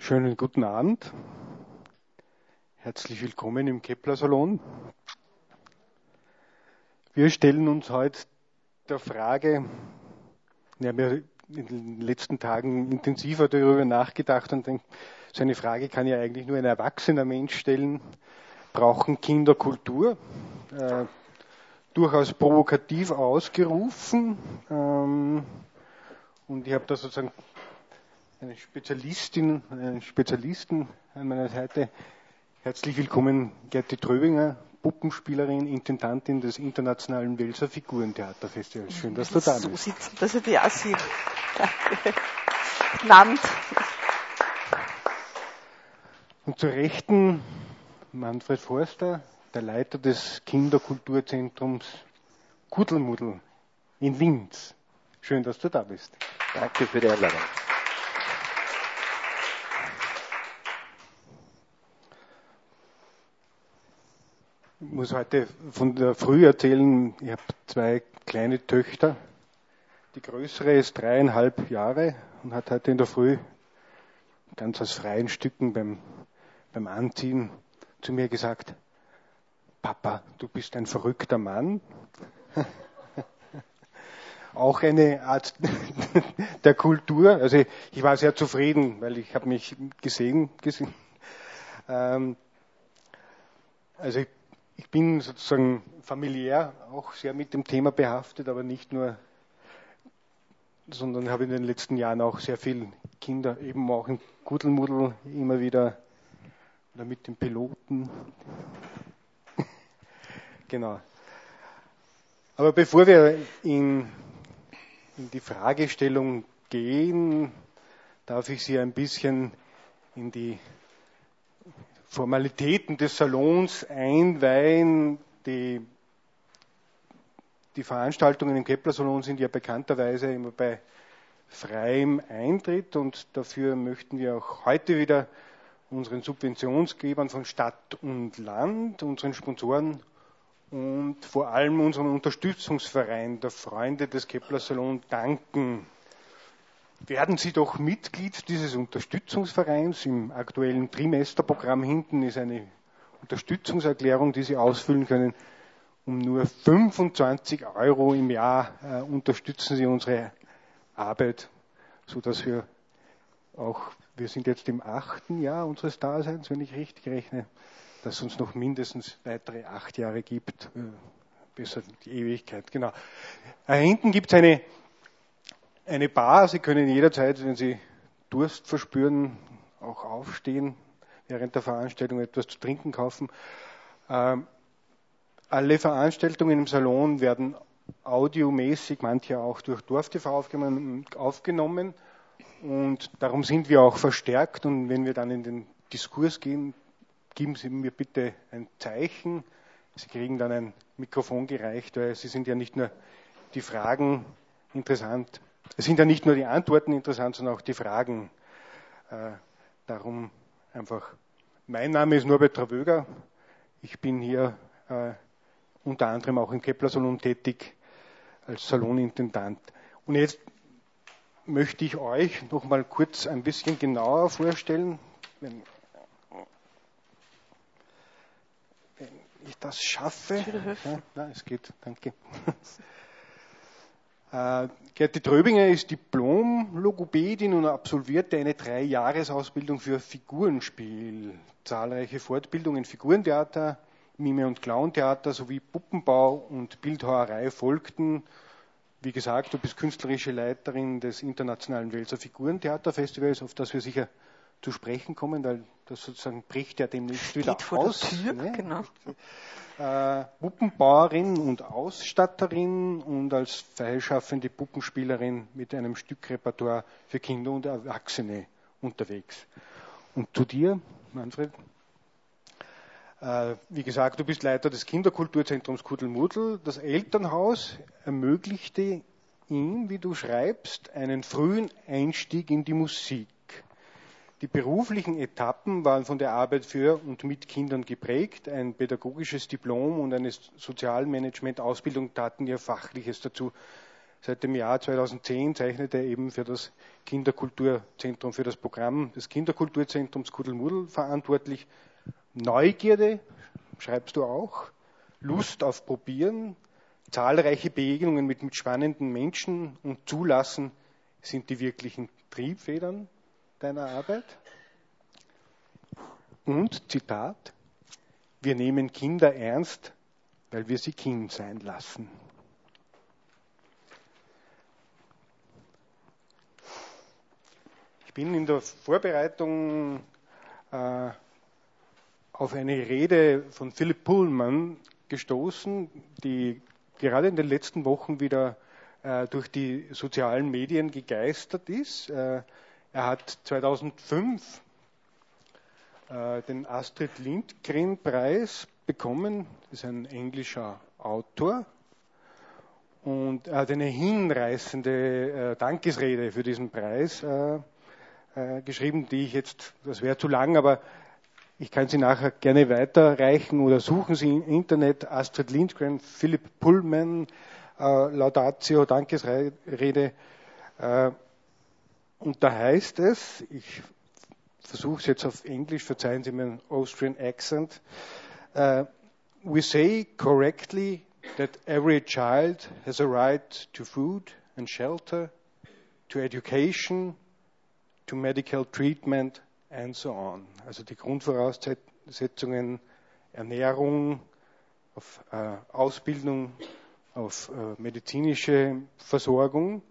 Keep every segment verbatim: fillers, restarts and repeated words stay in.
Schönen guten Abend. Herzlich willkommen im Kepler-Salon. Wir stellen uns heute der Frage, wir haben ja in den letzten Tagen intensiver darüber nachgedacht und denkt, so eine Frage kann ja eigentlich nur ein erwachsener Mensch stellen. Brauchen Kinder Kultur? Äh, durchaus provokativ ausgerufen. Ähm, und ich habe da sozusagen eine Spezialistin, einen Spezialisten an meiner Seite. Herzlich willkommen, Gerti Tröbinger, Puppenspielerin, Intendantin des Internationalen Welser Figurentheaterfestivals. Schön, dass du da bist. So sitzen, dass ich dich auch sehe. Danke. Guten Abend. Und zur Rechten Manfred Forster, der Leiter des Kinderkulturzentrums Kuddelmuddel in Linz. Schön, dass du da bist. Danke für die Einladung. Ich muss heute von der Früh erzählen, ich habe zwei kleine Töchter. Die größere ist dreieinhalb Jahre und hat heute in der Früh ganz aus freien Stücken beim, beim Anziehen zu mir gesagt, Papa, du bist ein verrückter Mann. Auch eine Art der Kultur. Also ich war sehr zufrieden, weil ich habe mich gesehen. gesehen. Ähm, also ich, ich bin sozusagen familiär auch sehr mit dem Thema behaftet, aber nicht nur, sondern habe in den letzten Jahren auch sehr viele Kinder, eben auch im Kuddelmuddel immer wieder, oder mit den Piloten. Genau. Aber bevor wir in, in die Fragestellung gehen, darf ich Sie ein bisschen in die Formalitäten des Salons einweihen. Die, die Veranstaltungen im Kepler-Salon sind ja bekannterweise immer bei freiem Eintritt und dafür möchten wir auch heute wieder unseren Subventionsgebern von Stadt und Land, unseren Sponsoren und vor allem unserem Unterstützungsverein der Freunde des Kepler-Salon danken. Werden Sie doch Mitglied dieses Unterstützungsvereins. Im aktuellen Trimesterprogramm hinten ist eine Unterstützungserklärung, die Sie ausfüllen können. Um nur fünfundzwanzig Euro im Jahr äh, unterstützen Sie unsere Arbeit, sodass wir auch, wir sind jetzt im achten Jahr unseres Daseins, wenn ich richtig rechne, dass es uns noch mindestens weitere acht Jahre gibt, äh, besser die Ewigkeit. Genau. Äh, hinten gibt es eine Eine Bar, Sie können jederzeit, wenn Sie Durst verspüren, auch aufstehen, während der Veranstaltung etwas zu trinken kaufen. Ähm, alle Veranstaltungen im Salon werden audiomäßig, manche auch durch DorfTV aufgenommen, aufgenommen und darum sind wir auch verstärkt und wenn wir dann in den Diskurs gehen, geben Sie mir bitte ein Zeichen. Sie kriegen dann ein Mikrofon gereicht, weil Sie sind ja nicht nur die Fragen interessant, es sind ja nicht nur die Antworten interessant, sondern auch die Fragen. Äh, darum einfach, mein Name ist Norbert Travöger. Ich bin hier äh, unter anderem auch im Kepler-Salon tätig als Salonintendant. Und jetzt möchte ich euch noch mal kurz ein bisschen genauer vorstellen, wenn, wenn ich das schaffe. Ja, na, es geht, danke. Äh, Gerti Tröbinger ist Diplom-Logopädin und absolvierte eine Drei-Jahres-Ausbildung für Figurenspiel. Zahlreiche Fortbildungen in Figurentheater, Mime- und Clowntheater sowie Puppenbau und Bildhauerei folgten. Wie gesagt, du bist künstlerische Leiterin des Internationalen Welser Figurentheaterfestivals, auf das wir sicher zu sprechen kommen, weil das sozusagen bricht ja demnächst wieder Geht vor aus. der Tür, Ne? genau. Äh, Puppenbauerin und Ausstatterin und als freischaffende Puppenspielerin mit einem Stückrepertoire für Kinder und Erwachsene unterwegs. Und zu dir, Manfred? Äh, wie gesagt, du bist Leiter des Kinderkulturzentrums Kuddelmuddel. Das Elternhaus ermöglichte ihm, wie du schreibst, einen frühen Einstieg in die Musik. Die beruflichen Etappen waren von der Arbeit für und mit Kindern geprägt. Ein pädagogisches Diplom und eine Sozialmanagement-Ausbildung taten ihr Fachliches dazu Seit dem Jahr zweitausendzehn zeichnet er eben für das Kinderkulturzentrum, für das Programm des Kinderkulturzentrums Kuddelmuddel verantwortlich. Neugierde, schreibst du auch, Lust auf Probieren, zahlreiche Begegnungen mit, mit spannenden Menschen und Zulassen sind die wirklichen Triebfedern deiner Arbeit. Und, Zitat, wir nehmen Kinder ernst, weil wir sie Kind sein lassen. Ich bin in der Vorbereitung äh, auf eine Rede von Philip Pullman gestoßen, die gerade in den letzten Wochen wieder äh, durch die sozialen Medien gegeistert ist. Äh, er hat zweitausendfünf äh, den Astrid Lindgren-Preis bekommen. Das ist ein englischer Autor. Und er hat eine hinreißende äh, Dankesrede für diesen Preis äh, äh, geschrieben, die ich jetzt, das wäre zu lang, aber ich kann sie nachher gerne weiterreichen oder suchen Sie im Internet Astrid Lindgren, Philip Pullman, äh, Laudatio, Dankesrede. Äh, und da heißt es, ich versuche es jetzt auf Englisch, verzeihen Sie mir einen Austrian accent, uh, we say correctly that every child has a right to food and shelter, to education, to medical treatment and so on. Also die Grundvoraussetzungen Ernährung, auf äh, Ausbildung, auf äh, medizinische Versorgung.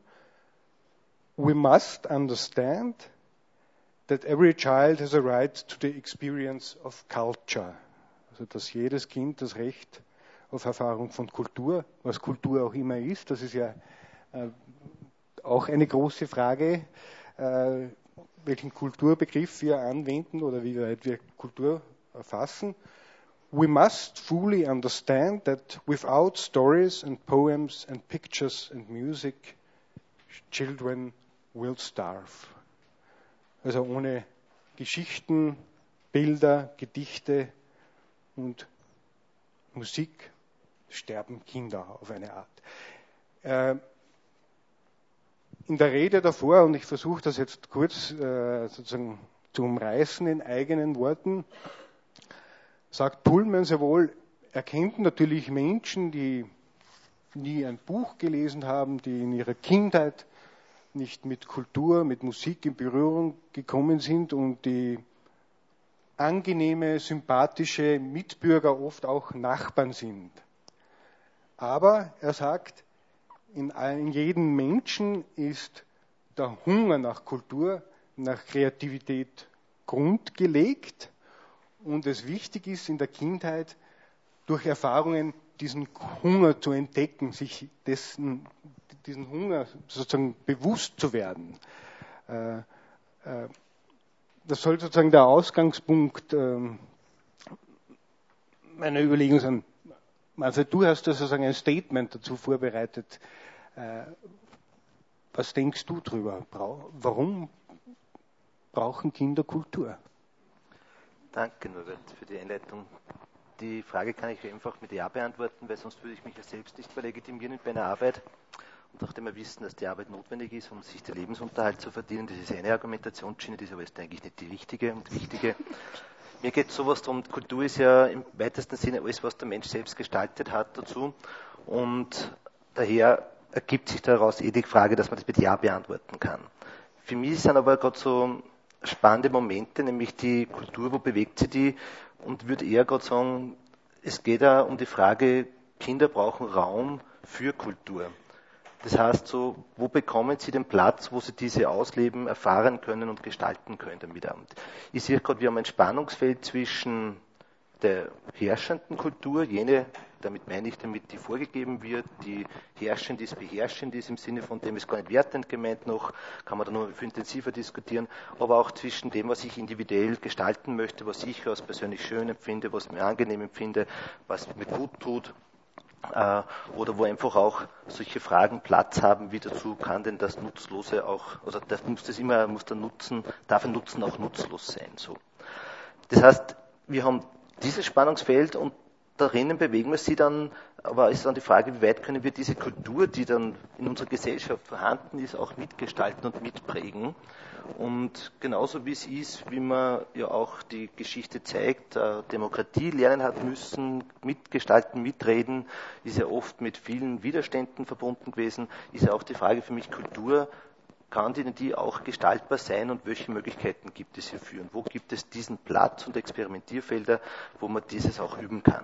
We must understand that every child has a right to the experience of culture. Also dass jedes Kind das Recht auf Erfahrung von Kultur, was Kultur auch immer ist, das ist ja äh, auch eine große Frage, äh, welchen Kulturbegriff wir anwenden oder wie weit wir Kultur erfassen. We must fully understand that without stories and poems and pictures and music, children will starve. Also ohne Geschichten, Bilder, Gedichte und Musik sterben Kinder auf eine Art. Äh, In der Rede davor, und ich versuche das jetzt kurz äh, sozusagen zu umreißen in eigenen Worten, sagt Pullman sehr wohl, er kennt natürlich Menschen, die nie ein Buch gelesen haben, die in ihrer Kindheit nicht mit Kultur, mit Musik in Berührung gekommen sind und die angenehme, sympathische Mitbürger, oft auch Nachbarn sind. Aber er sagt, In, in jedem Menschen ist der Hunger nach Kultur, nach Kreativität grundgelegt und es wichtig ist in der Kindheit durch Erfahrungen diesen Hunger zu entdecken, sich dessen, diesen Hunger sozusagen bewusst zu werden. Äh, äh, das soll sozusagen der Ausgangspunkt äh, meiner Überlegung sein. Also du hast da sozusagen ein Statement dazu vorbereitet. Äh, was denkst du drüber? Brau- warum brauchen Kinder Kultur? Danke, Norbert, für die Einleitung. Die Frage kann ich einfach mit Ja beantworten, weil sonst würde ich mich ja selbst nicht mehr legitimieren mit meiner Arbeit. Und nachdem wir wissen, dass die Arbeit notwendig ist, um sich den Lebensunterhalt zu verdienen, das ist eine Argumentationsschiene, das ist aber jetzt eigentlich nicht die richtige und wichtige. Mir geht sowas darum, Kultur ist ja im weitesten Sinne alles, was der Mensch selbst gestaltet hat dazu. Und daher ergibt sich daraus eh die Frage, dass man das mit Ja beantworten kann. Für mich sind aber gerade so spannende Momente, nämlich die Kultur, wo bewegt sie die? Und würde eher gerade sagen, es geht da um die Frage, Kinder brauchen Raum für Kultur. Das heißt so, wo bekommen sie den Platz, wo sie diese ausleben, erfahren können und gestalten können wieder. Und ich sehe gerade, wir haben ein Spannungsfeld zwischen der herrschenden Kultur, jene, damit meine ich damit, die vorgegeben wird, die herrschend ist, beherrschend ist, im Sinne von dem ist gar nicht wertend gemeint noch, kann man da noch viel intensiver diskutieren, aber auch zwischen dem, was ich individuell gestalten möchte, was ich als persönlich schön empfinde, was mir angenehm empfinde, was mir gut tut. Oder wo einfach auch solche Fragen Platz haben, wie dazu kann denn das Nutzlose auch, also das muss das immer, muss der Nutzen, darf ein Nutzen auch nutzlos sein, so. Das heißt, wir haben dieses Spannungsfeld und darin bewegen wir sie dann Aber es ist dann die Frage, wie weit können wir diese Kultur, die dann in unserer Gesellschaft vorhanden ist, auch mitgestalten und mitprägen. Und genauso wie es ist, wie man ja auch die Geschichte zeigt, äh, Demokratie lernen hat müssen, mitgestalten, mitreden, ist ja oft mit vielen Widerständen verbunden gewesen, ist ja auch die Frage für mich, Kultur, kann die, die auch gestaltbar sein und welche Möglichkeiten gibt es hierfür? Und wo gibt es diesen Platz und Experimentierfelder, wo man dieses auch üben kann?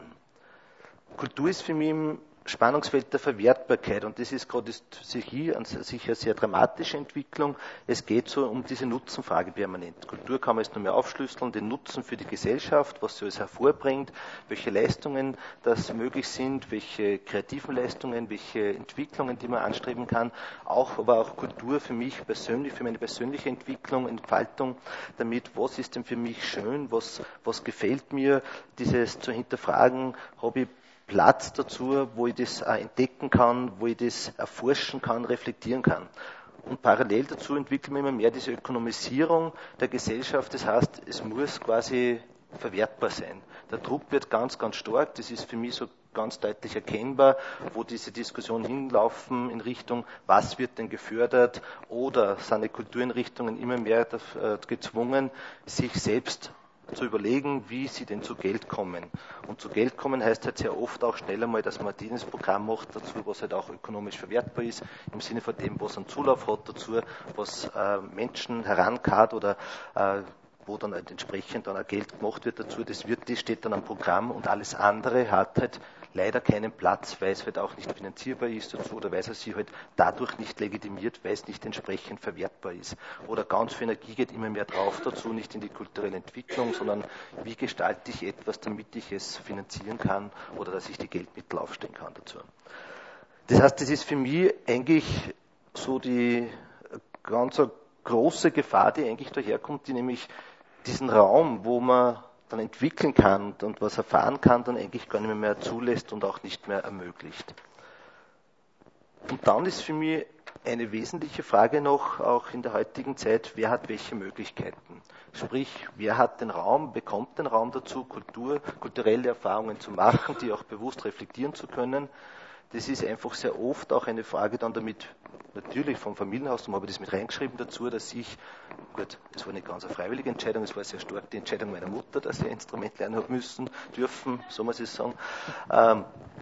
Kultur ist für mich im Spannungsfeld der Verwertbarkeit und das ist gerade hier an sich eine sehr dramatische Entwicklung. Es geht so um diese Nutzenfrage permanent. Kultur kann man jetzt nur mehr aufschlüsseln, den Nutzen für die Gesellschaft, was sie alles hervorbringt, welche Leistungen das möglich sind, welche kreativen Leistungen, welche Entwicklungen, die man anstreben kann. Auch, aber auch Kultur für mich persönlich, für meine persönliche Entwicklung, Entfaltung, damit, was ist denn für mich schön, was, was gefällt mir, dieses zu hinterfragen, habe ich Platz dazu, wo ich das entdecken kann, wo ich das erforschen kann, reflektieren kann. Und parallel dazu entwickeln wir immer mehr diese Ökonomisierung der Gesellschaft. Das heißt, es muss quasi verwertbar sein. Der Druck wird ganz, ganz stark. Das ist für mich so ganz deutlich erkennbar, wo diese Diskussionen hinlaufen in Richtung, was wird denn gefördert, oder sind die Kultureinrichtungen immer mehr gezwungen, sich selbst zu überlegen, wie sie denn zu Geld kommen. Und zu Geld kommen heißt halt sehr oft auch schnell einmal, dass man ein Dienstprogramm macht dazu, was halt auch ökonomisch verwertbar ist, im Sinne von dem, was einen Zulauf hat dazu, was äh, Menschen herankarrt oder äh, wo dann halt entsprechend dann auch Geld gemacht wird dazu. Das wird, das steht dann am Programm und alles andere hat halt leider keinen Platz, weil es halt auch nicht finanzierbar ist dazu oder weil es sich halt dadurch nicht legitimiert, weil es nicht entsprechend verwertbar ist. Oder ganz viel Energie geht immer mehr drauf dazu, nicht in die kulturelle Entwicklung, sondern wie gestalte ich etwas, damit ich es finanzieren kann oder dass ich die Geldmittel aufstellen kann dazu. Das heißt, das ist für mich eigentlich so die ganz große Gefahr, die eigentlich daherkommt, die nämlich diesen Raum, wo man dann entwickeln kann und was erfahren kann, dann eigentlich gar nicht mehr zulässt und auch nicht mehr ermöglicht. Und dann ist für mich eine wesentliche Frage noch, auch in der heutigen Zeit, wer hat welche Möglichkeiten? Sprich, wer hat den Raum, bekommt den Raum dazu, Kultur, kulturelle Erfahrungen zu machen, die auch bewusst reflektieren zu können. Das ist einfach sehr oft auch eine Frage dann damit, natürlich vom Familienhaus, darum habe ich das mit reingeschrieben dazu, dass ich, gut, das war nicht ganz eine freiwillige Entscheidung, es war sehr stark die Entscheidung meiner Mutter, dass ich ein Instrument lernen habe müssen, dürfen, so muss ich sagen. Ähm,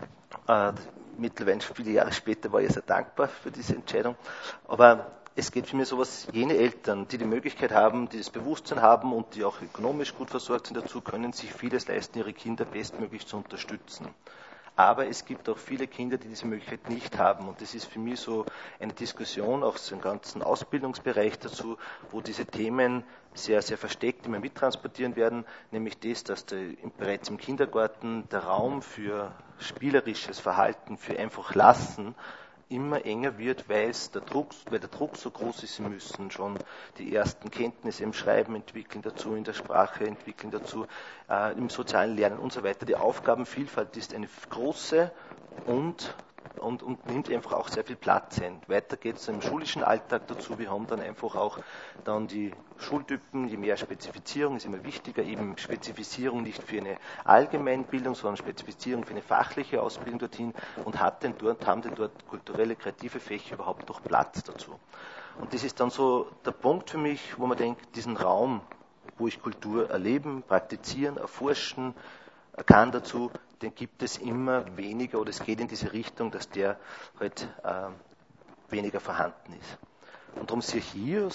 äh, mittlerweile, viele Jahre später, war ich sehr dankbar für diese Entscheidung. Aber es geht für mich so was, jene Eltern, die die Möglichkeit haben, die das Bewusstsein haben und die auch ökonomisch gut versorgt sind dazu, können sich vieles leisten, ihre Kinder bestmöglich zu unterstützen. Aber es gibt auch viele Kinder, die diese Möglichkeit nicht haben. Und das ist für mich so eine Diskussion, auch so im ganzen Ausbildungsbereich dazu, wo diese Themen sehr, sehr versteckt immer mittransportieren werden. Nämlich das, dass der, bereits im Kindergarten der Raum für spielerisches Verhalten, für einfach Lassen, immer enger wird, weil, es der Druck, weil der Druck so groß ist, sie müssen schon die ersten Kenntnisse im Schreiben entwickeln dazu, in der Sprache entwickeln dazu, äh, im sozialen Lernen und so weiter. Die Aufgabenvielfalt ist eine große und, und, und nimmt einfach auch sehr viel Platz ein. Weiter geht es im schulischen Alltag dazu. Wir haben dann einfach auch dann die Schultypen, je mehr Spezifizierung ist immer wichtiger, eben Spezifizierung nicht für eine Allgemeinbildung, sondern Spezifizierung für eine fachliche Ausbildung dorthin und hat denn dort, haben denn dort kulturelle, kreative Fächer überhaupt noch Platz dazu. Und das ist dann so der Punkt für mich, wo man denkt, diesen Raum, wo ich Kultur erleben, praktizieren, erforschen kann dazu, den gibt es immer weniger oder es geht in diese Richtung, dass der halt äh, weniger vorhanden ist. Und darum sehe ich hier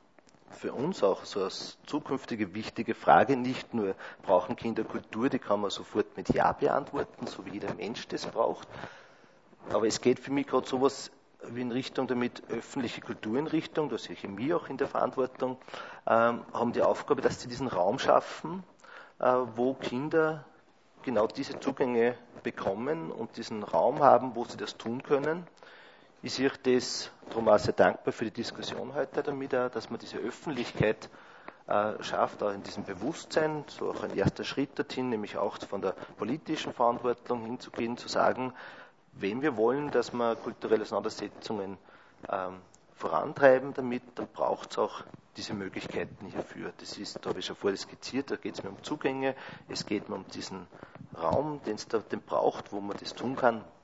für uns auch so als zukünftige wichtige Frage, nicht nur brauchen Kinder Kultur, die kann man sofort mit Ja beantworten, so wie jeder Mensch das braucht, aber es geht für mich gerade sowas wie in Richtung damit öffentliche Kultureinrichtungen, da sehe ich mich auch in der Verantwortung, ähm, haben die Aufgabe, dass sie diesen Raum schaffen, äh, wo Kinder genau diese Zugänge bekommen und diesen Raum haben, wo sie das tun können. Ich sehe das darum auch sehr dankbar für die Diskussion heute damit, auch, dass man diese Öffentlichkeit äh, schafft, auch in diesem Bewusstsein, so auch ein erster Schritt dorthin, nämlich auch von der politischen Verantwortung hinzugehen, zu sagen, wenn wir wollen, dass wir kulturelle Auseinandersetzungen ähm, vorantreiben damit, dann braucht es auch diese Möglichkeiten hierfür. Das ist, da habe ich schon vorher skizziert, da geht es mir um Zugänge, es geht mir um diesen Raum, den es da den braucht, wo man das tun kann,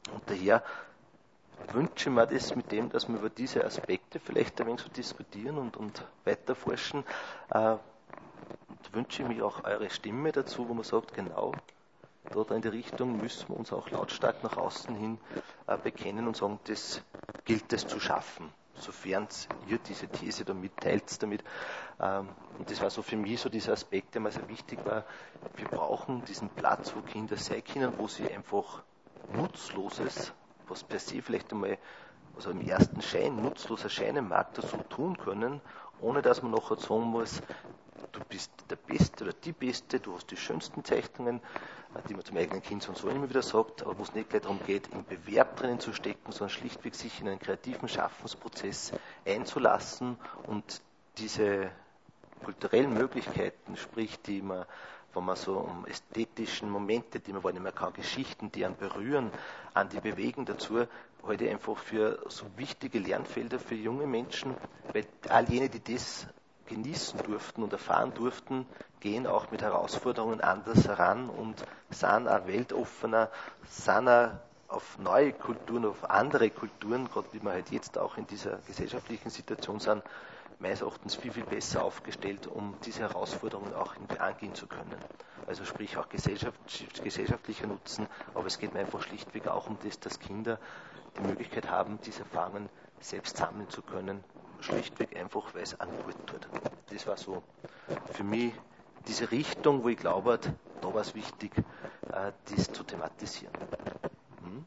Und daher wünsche ich mir das mit dem, dass wir über diese Aspekte vielleicht ein wenig so diskutieren und, und weiterforschen, äh, wünsche ich mir auch eure Stimme dazu, wo man sagt, genau, dort in die Richtung müssen wir uns auch lautstark nach außen hin äh, bekennen und sagen, das gilt es zu schaffen, sofern ihr diese These da mitteilt damit. Ähm, und das war so für mich so dieser Aspekt, der mir sehr wichtig war. Wir brauchen diesen Platz, wo Kinder sein können, wo sie einfach Nutzloses, was per se vielleicht einmal, also im ersten Schein nutzlos erscheinen mag, dazu tun können, ohne dass man nachher sagen muss, du bist der Beste oder die Beste, du hast die schönsten Zeichnungen, die man zum eigenen Kind so und so immer wieder sagt, aber wo es nicht gleich darum geht, im Bewerb drinnen zu stecken, sondern schlichtweg sich in einen kreativen Schaffensprozess einzulassen und diese kulturellen Möglichkeiten, sprich die man, wenn man so um ästhetischen Momente, die man wahrnehmen kann, Geschichten, die einen berühren, an die bewegen dazu, heute einfach für so wichtige Lernfelder für junge Menschen, weil all jene, die das genießen durften und erfahren durften, gehen auch mit Herausforderungen anders heran und sind auch weltoffener, sind auch auf neue Kulturen, auf andere Kulturen, gerade wie wir halt jetzt auch in dieser gesellschaftlichen Situation sind, meines Erachtens viel, viel besser aufgestellt, um diese Herausforderungen auch angehen zu können. Also sprich auch gesellschaft, gesellschaftlicher Nutzen, aber es geht mir einfach schlichtweg auch um das, dass Kinder die Möglichkeit haben, diese Erfahrungen selbst sammeln zu können, schlichtweg einfach, weil es einen gut tut. Das war so für mich diese Richtung, wo ich glaube, da war es wichtig, das zu thematisieren. Hm?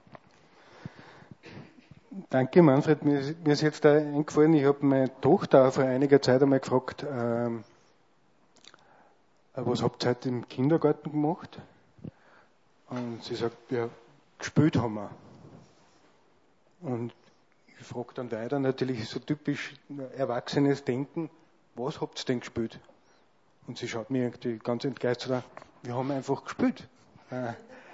Danke, Manfred. Mir ist, mir ist jetzt da eingefallen, ich habe meine Tochter vor einiger Zeit einmal gefragt, ähm, was habt ihr heute im Kindergarten gemacht? Und sie sagt, ja, gespielt haben wir. Und ich frage dann weiter, natürlich so typisch erwachsenes Denken, was habt ihr denn gespielt? Und sie schaut mir irgendwie ganz entgeistert an, wir haben einfach gespielt. Äh,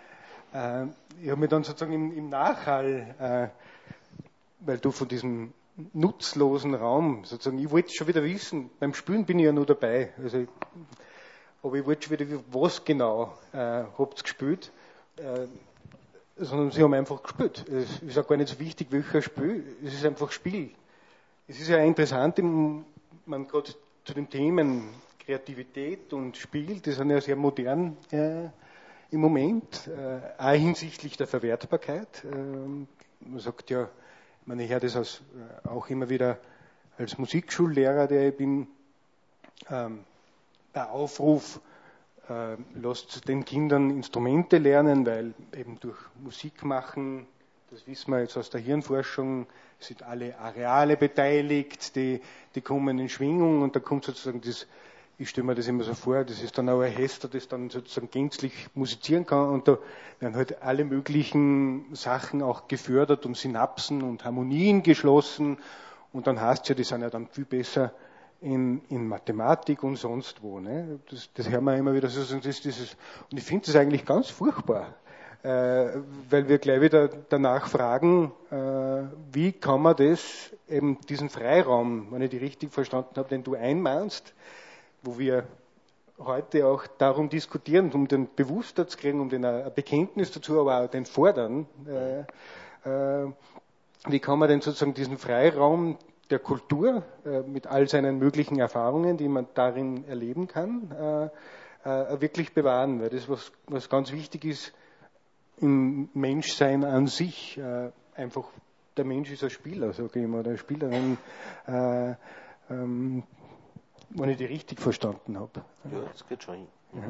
äh, ich habe mich dann sozusagen im, im Nachhall, äh, weil du von diesem nutzlosen Raum, sozusagen, ich wollte schon wieder wissen, beim Spielen bin ich ja nur dabei, also, aber ich wollte schon wieder wissen, was genau äh, habt ihr gespielt, äh, sondern sie haben einfach gespielt. Es ist auch gar nicht so wichtig, welcher Spiel, es ist einfach Spiel. Es ist ja interessant, im, man gerade zu den Themen Kreativität und Spiel, die sind ja sehr modern äh, im Moment, äh, auch hinsichtlich der Verwertbarkeit. Äh, man sagt ja, ich meine, ich höre das als, äh, auch immer wieder als Musikschullehrer, der ich bin, ähm, der Aufruf, äh, lasst den Kindern Instrumente lernen, weil eben durch Musik machen, das wissen wir jetzt aus der Hirnforschung, sind alle Areale beteiligt, die, die kommen in Schwingung und da kommt sozusagen das, ich stelle mir das immer so vor, das ist dann auch ein Orchester, das dann sozusagen gänzlich musizieren kann und da werden halt alle möglichen Sachen auch gefördert und Synapsen und Harmonien geschlossen und dann heißt es ja, die sind ja dann viel besser in, in Mathematik und sonst wo. Ne? Das, das hören wir immer wieder so, das, dieses, und ich finde das eigentlich ganz furchtbar, äh, weil wir gleich wieder danach fragen, äh, wie kann man das, eben diesen Freiraum, wenn ich die richtig verstanden habe, den du einmahnst, wo wir heute auch darum diskutieren, um den bewusster zu kriegen, um den ein Bekenntnis dazu, aber auch den Fordern. Äh, äh, wie kann man denn sozusagen diesen Freiraum der Kultur äh, mit all seinen möglichen Erfahrungen, die man darin erleben kann, äh, äh, wirklich bewahren? Weil das, was, was ganz wichtig ist im Menschsein an sich, äh, einfach der Mensch ist ein Spieler, sage ich immer, oder eine Spielerin. Äh, ähm, wenn ich die richtig verstanden habe. Ja, das geht schon. Ja.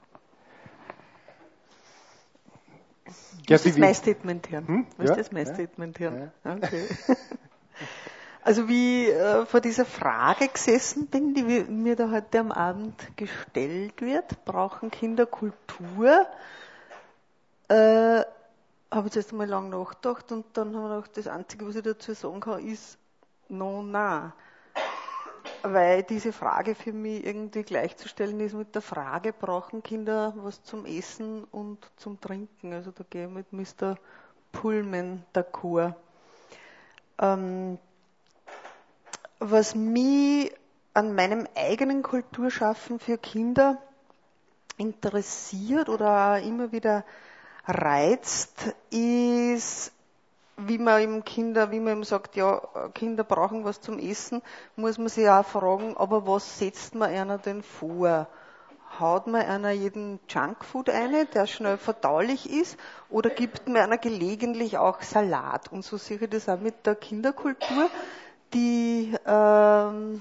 Du musst das mein Statement hören. Hm? Du musst Ja? das mein Ja? Statement hören. Ja. Okay. Also wie ich äh, vor dieser Frage gesessen bin, die mir da heute am Abend gestellt wird, brauchen Kinder Kultur, äh, habe ich jetzt einmal lang nachgedacht und dann habe ich gedacht, das Einzige, was ich dazu sagen kann, ist no, na. Weil diese Frage für mich irgendwie gleichzustellen ist mit der Frage, brauchen Kinder was zum Essen und zum Trinken? Also da gehe ich mit Mister Pullman d'accord. Ähm, was mich an meinem eigenen Kulturschaffen für Kinder interessiert oder auch immer wieder reizt, ist, wie man eben Kinder, wie man eben sagt, ja, Kinder brauchen was zum Essen, muss man sich auch fragen, aber was setzt man einer denn vor? Haut man einer jeden Junkfood ein, der schnell verdaulich ist, oder gibt man einer gelegentlich auch Salat? Und so sehe ich das auch mit der Kinderkultur, die ähm,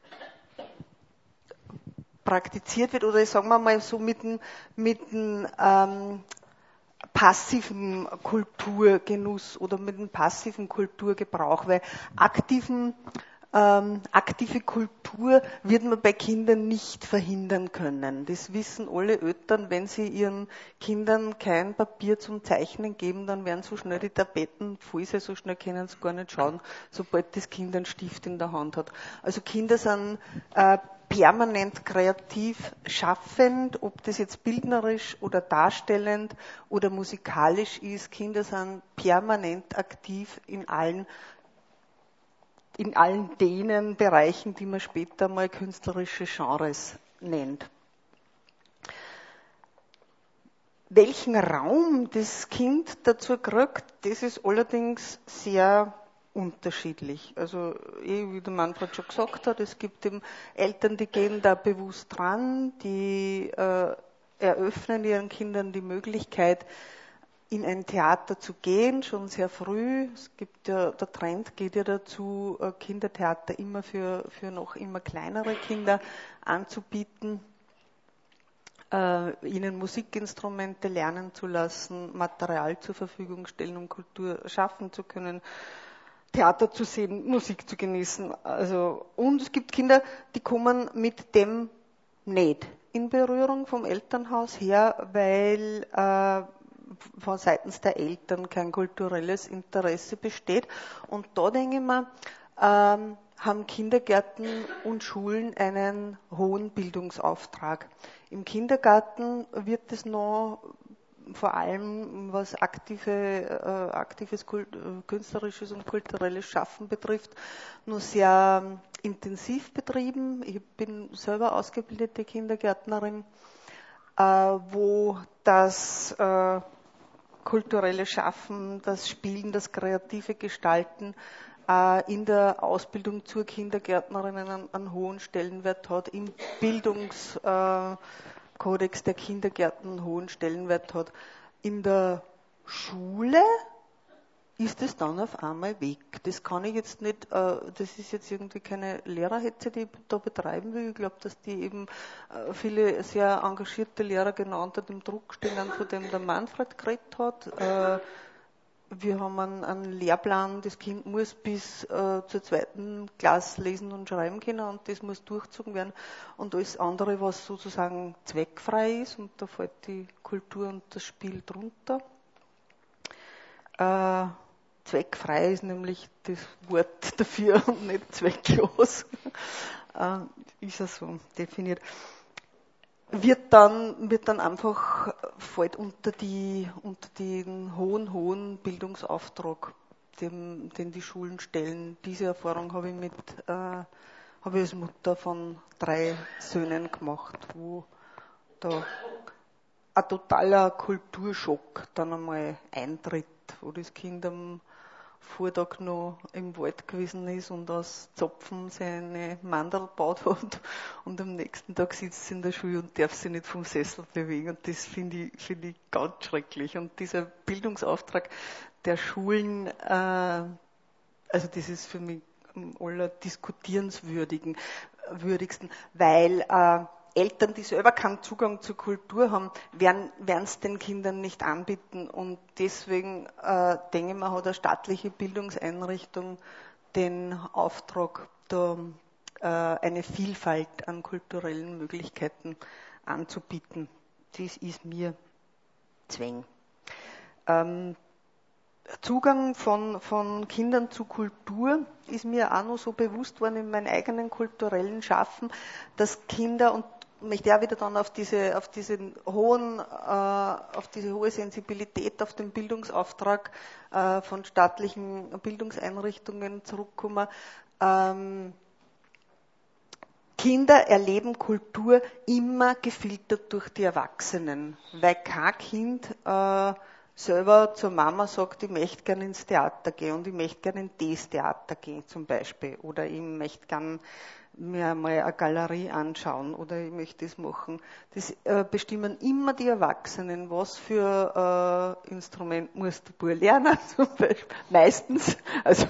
praktiziert wird, oder ich sage mal so mit dem, mit dem ähm, passiven Kulturgenuss oder mit dem passiven Kulturgebrauch, weil aktiven, ähm, aktive Kultur wird man bei Kindern nicht verhindern können. Das wissen alle Eltern, wenn sie ihren Kindern kein Papier zum Zeichnen geben, dann werden so schnell die Tapeten voll sein, so schnell können sie gar nicht schauen, sobald das Kind einen Stift in der Hand hat. Also Kinder sind äh, permanent kreativ schaffend, ob das jetzt bildnerisch oder darstellend oder musikalisch ist. Kinder sind permanent aktiv in allen, in allen denen Bereichen, die man später mal künstlerische Genres nennt. Welchen Raum das Kind dazu kriegt, das ist allerdings sehr unterschiedlich. Also, wie der Manfred schon gesagt hat, es gibt eben Eltern, die gehen da bewusst dran, die äh, eröffnen ihren Kindern die Möglichkeit, in ein Theater zu gehen, schon sehr früh. Es gibt ja, der Trend geht ja dazu, Kindertheater immer für, für noch immer kleinere Kinder anzubieten, äh, ihnen Musikinstrumente lernen zu lassen, Material zur Verfügung stellen, um Kultur schaffen zu können, Theater zu sehen, Musik zu genießen. Also, und es gibt Kinder, die kommen mit dem nicht in Berührung vom Elternhaus her, weil äh, von seitens der Eltern kein kulturelles Interesse besteht. Und da denke ich mir, ähm, haben Kindergärten und Schulen einen hohen Bildungsauftrag. Im Kindergarten wird es noch vor allem was aktive, äh, aktives Kult, äh, künstlerisches und kulturelles Schaffen betrifft, nur sehr äh, intensiv betrieben. Ich bin selber ausgebildete Kindergärtnerin, äh, wo das äh, kulturelle Schaffen, das Spielen, das kreative Gestalten äh, in der Ausbildung zur Kindergärtnerin einen, einen hohen Stellenwert hat, im Bildungs äh, Kodex der Kindergärten einen hohen Stellenwert hat. In der Schule ist es dann auf einmal weg. Das kann ich jetzt nicht, äh, das ist jetzt irgendwie keine Lehrerhetze, die ich da betreiben will. Ich glaube, dass die eben äh, viele sehr engagierte Lehrer genau unter dem Druck stehen, von dem der Manfred geredet hat. Äh, Wir haben einen, einen Lehrplan, das Kind muss bis äh, zur zweiten Klasse lesen und schreiben können und das muss durchgezogen werden. Und alles andere, was sozusagen zweckfrei ist, und da fällt die Kultur und das Spiel drunter. Äh, zweckfrei ist nämlich das Wort dafür und nicht zwecklos. äh, ist ja so definiert. Wird dann, wird dann einfach, fällt unter die, unter den hohen, hohen Bildungsauftrag, den, den die Schulen stellen. Diese Erfahrung habe ich mit, äh, habe ich als Mutter von drei Söhnen gemacht, wo da ein totaler Kulturschock dann einmal eintritt, wo das Kind am Vortag noch im Wald gewesen ist und aus Zopfen seine Mandel gebaut hat und am nächsten Tag sitzt sie in der Schule und darf sich nicht vom Sessel bewegen, und das finde ich, finde ich ganz schrecklich. Und dieser Bildungsauftrag der Schulen, äh, also das ist für mich am allerdiskutierenswürdigen, würdigsten, weil äh, Eltern, die selber keinen Zugang zur Kultur haben, werden es den Kindern nicht anbieten. Und deswegen äh, denke ich mal, hat eine staatliche Bildungseinrichtung den Auftrag, da äh, eine Vielfalt an kulturellen Möglichkeiten anzubieten. Das ist mir Zwang. Ähm, Zugang von, von Kindern zu Kultur ist mir auch noch so bewusst worden in meinem eigenen kulturellen Schaffen, dass Kinder, und möchte auch wieder dann auf diese, auf diesen hohen, äh, auf diese hohe Sensibilität, auf den Bildungsauftrag äh, von staatlichen Bildungseinrichtungen zurückkommen. Ähm, Kinder erleben Kultur immer gefiltert durch die Erwachsenen, weil kein Kind äh, selber zur Mama sagt, ich möchte gerne ins Theater gehen und ich möchte gerne in das Theater gehen zum Beispiel oder ich möchte gerne mir mal eine Galerie anschauen oder ich möchte das machen. Das äh, bestimmen immer die Erwachsenen, was für äh, Instrument musst du lernen zum Beispiel. Meistens, also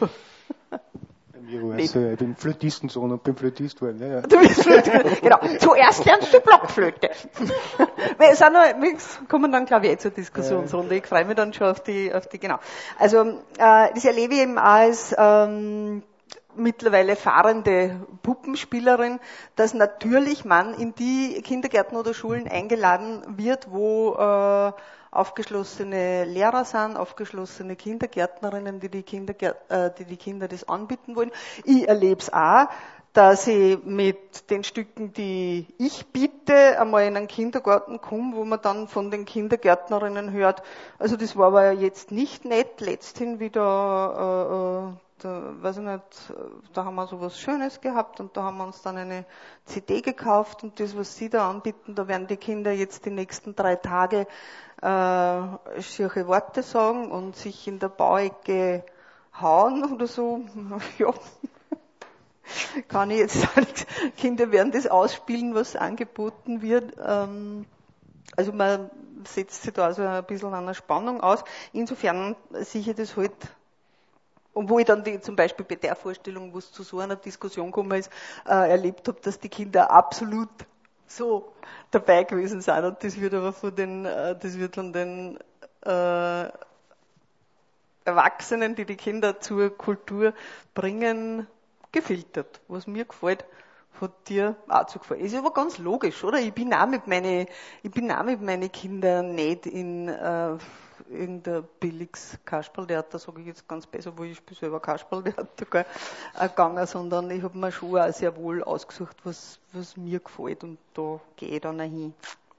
Ich war so, ich bin Flötistensohn und bin Flötist geworden. Ja, ja. Du bist Flötist, genau. Zuerst lernst du Blockflöte. Wir sind noch, wir kommen dann, glaube ich, eh zur Diskussionsrunde. Ich freue mich dann schon auf die, auf die, genau. Also, äh, das erlebe ich eben auch als, ähm, mittlerweile fahrende Puppenspielerin, dass natürlich man in die Kindergärten oder Schulen eingeladen wird, wo, äh, aufgeschlossene Lehrer sind, aufgeschlossene Kindergärtnerinnen, die die, Kindergär- äh, die die Kinder das anbieten wollen. Ich erlebe es auch, dass ich mit den Stücken, die ich biete, einmal in einen Kindergarten komme, wo man dann von den Kindergärtnerinnen hört, also das war aber jetzt nicht nett, letzthin wieder, äh, da, weiß ich nicht, da haben wir so was Schönes gehabt und da haben wir uns dann eine C D gekauft und das, was Sie da anbieten, da werden die Kinder jetzt die nächsten drei Tage äh, schöne Worte sagen und sich in der Bauecke hauen oder so. Ja, kann ich jetzt sagen. Kinder werden das ausspielen, was angeboten wird. Ähm, also man setzt sich da also ein bisschen an der Spannung aus. Insofern sehe ich das halt, und wo ich dann die, zum Beispiel bei der Vorstellung, wo es zu so einer Diskussion gekommen ist, äh, erlebt habe, dass die Kinder absolut so dabei gewesen sind. Und das wird aber von den, äh, das wird von den äh, Erwachsenen, die die Kinder zur Kultur bringen, gefiltert. Was mir gefällt, hat dir auch zu gefallen. Ist aber ganz logisch, oder? Ich bin auch mit meine, ich bin auch mit meinen Kindern nicht in äh, in der billigs Kasperltheater, sage ich jetzt ganz besser, wo ich spiele selber Kasperltheater gell, äh, gegangen, sondern ich habe mir schon auch sehr wohl ausgesucht, was, was mir gefällt und da gehe ich dann auch hin.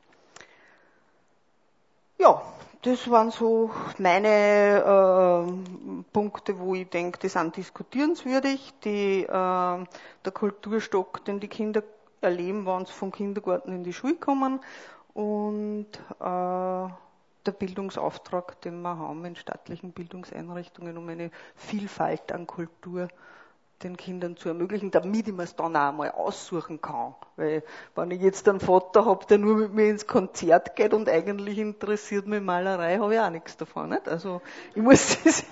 Ja, das waren so meine äh, Punkte, wo ich denke, die sind diskutierenswürdig. Die, äh, der Kulturstock, den die Kinder erleben, wenn sie vom Kindergarten in die Schule kommen und äh, der Bildungsauftrag, den wir haben in staatlichen Bildungseinrichtungen, um eine Vielfalt an Kultur den Kindern zu ermöglichen, damit ich mir es dann auch mal aussuchen kann. Weil, wenn ich jetzt einen Vater habe, der nur mit mir ins Konzert geht und eigentlich interessiert mich Malerei, habe ich auch nichts davon, nicht? Also, ich muss diese,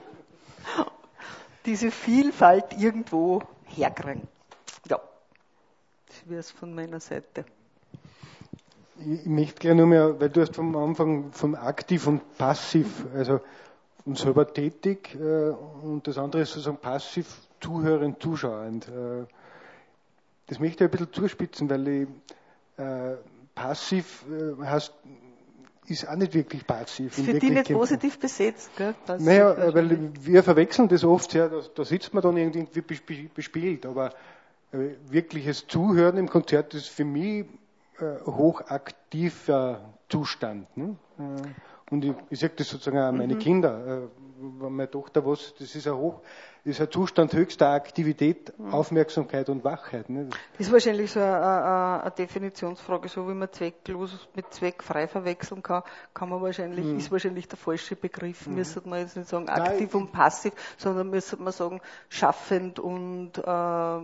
diese Vielfalt irgendwo herkriegen. Ja. Das wäre es von meiner Seite. Ich möchte gleich nur mehr, weil du hast vom Anfang von aktiv und passiv, also und selber tätig äh, und das andere ist sozusagen passiv zuhörend, zuschauend. Äh, das möchte ich ein bisschen zuspitzen, weil ich, äh, passiv äh, heißt, ist auch nicht wirklich passiv. Ist für die nicht positiv besetzt, gell? Passiv naja, weil wir verwechseln das oft sehr, da, da sitzt man dann irgendwie bespielt, aber äh, wirkliches Zuhören im Konzert ist für mich hochaktiver Zustand. Ne? Und ich, ich sage das sozusagen auch an meine mhm. Kinder. Wenn meine Tochter was, das ist ein hoch, das ist ein Zustand höchster Aktivität, mhm. Aufmerksamkeit und Wachheit. Ne? Das ist wahrscheinlich so eine, eine, eine Definitionsfrage, so wie man zwecklos mit zweckfrei verwechseln kann, kann man wahrscheinlich, mhm. ist wahrscheinlich der falsche Begriff. Mhm. Müsste man jetzt nicht sagen aktiv Nein, und passiv, sondern müsste man sagen schaffend und äh,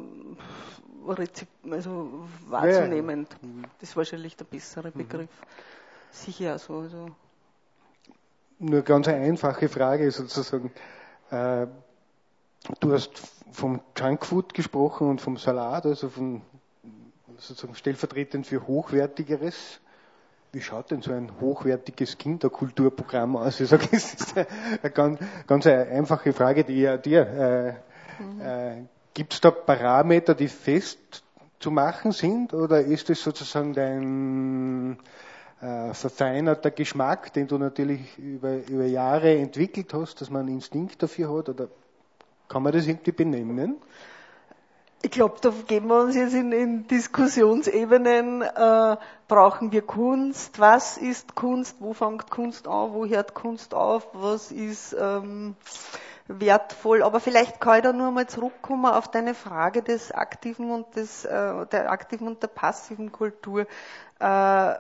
also wahrzunehmend. Ja. Das ist wahrscheinlich der bessere Begriff. Mhm. Sicher so. Also. Nur ganz eine einfache Frage sozusagen. Äh, du hast vom Junkfood gesprochen und vom Salat, also von sozusagen stellvertretend für Hochwertigeres. Wie schaut denn so ein hochwertiges Kinderkulturprogramm aus? Ich sage, das ist eine ganz, ganz eine einfache Frage, die ja dir äh, mhm. äh, gibt es da Parameter, die fest zu machen sind, oder ist es sozusagen dein äh, verfeinerter Geschmack, den du natürlich über, über Jahre entwickelt hast, dass man einen Instinkt dafür hat, oder kann man das irgendwie benennen? Ich glaube, da geben wir uns jetzt in, in Diskussionsebenen, äh, brauchen wir Kunst, was ist Kunst, wo fängt Kunst an, wo hört Kunst auf, was ist... Ähm, wertvoll. Aber vielleicht kann ich da nur mal zurückkommen auf deine Frage des aktiven und des, äh, der aktiven und der passiven Kultur. Äh,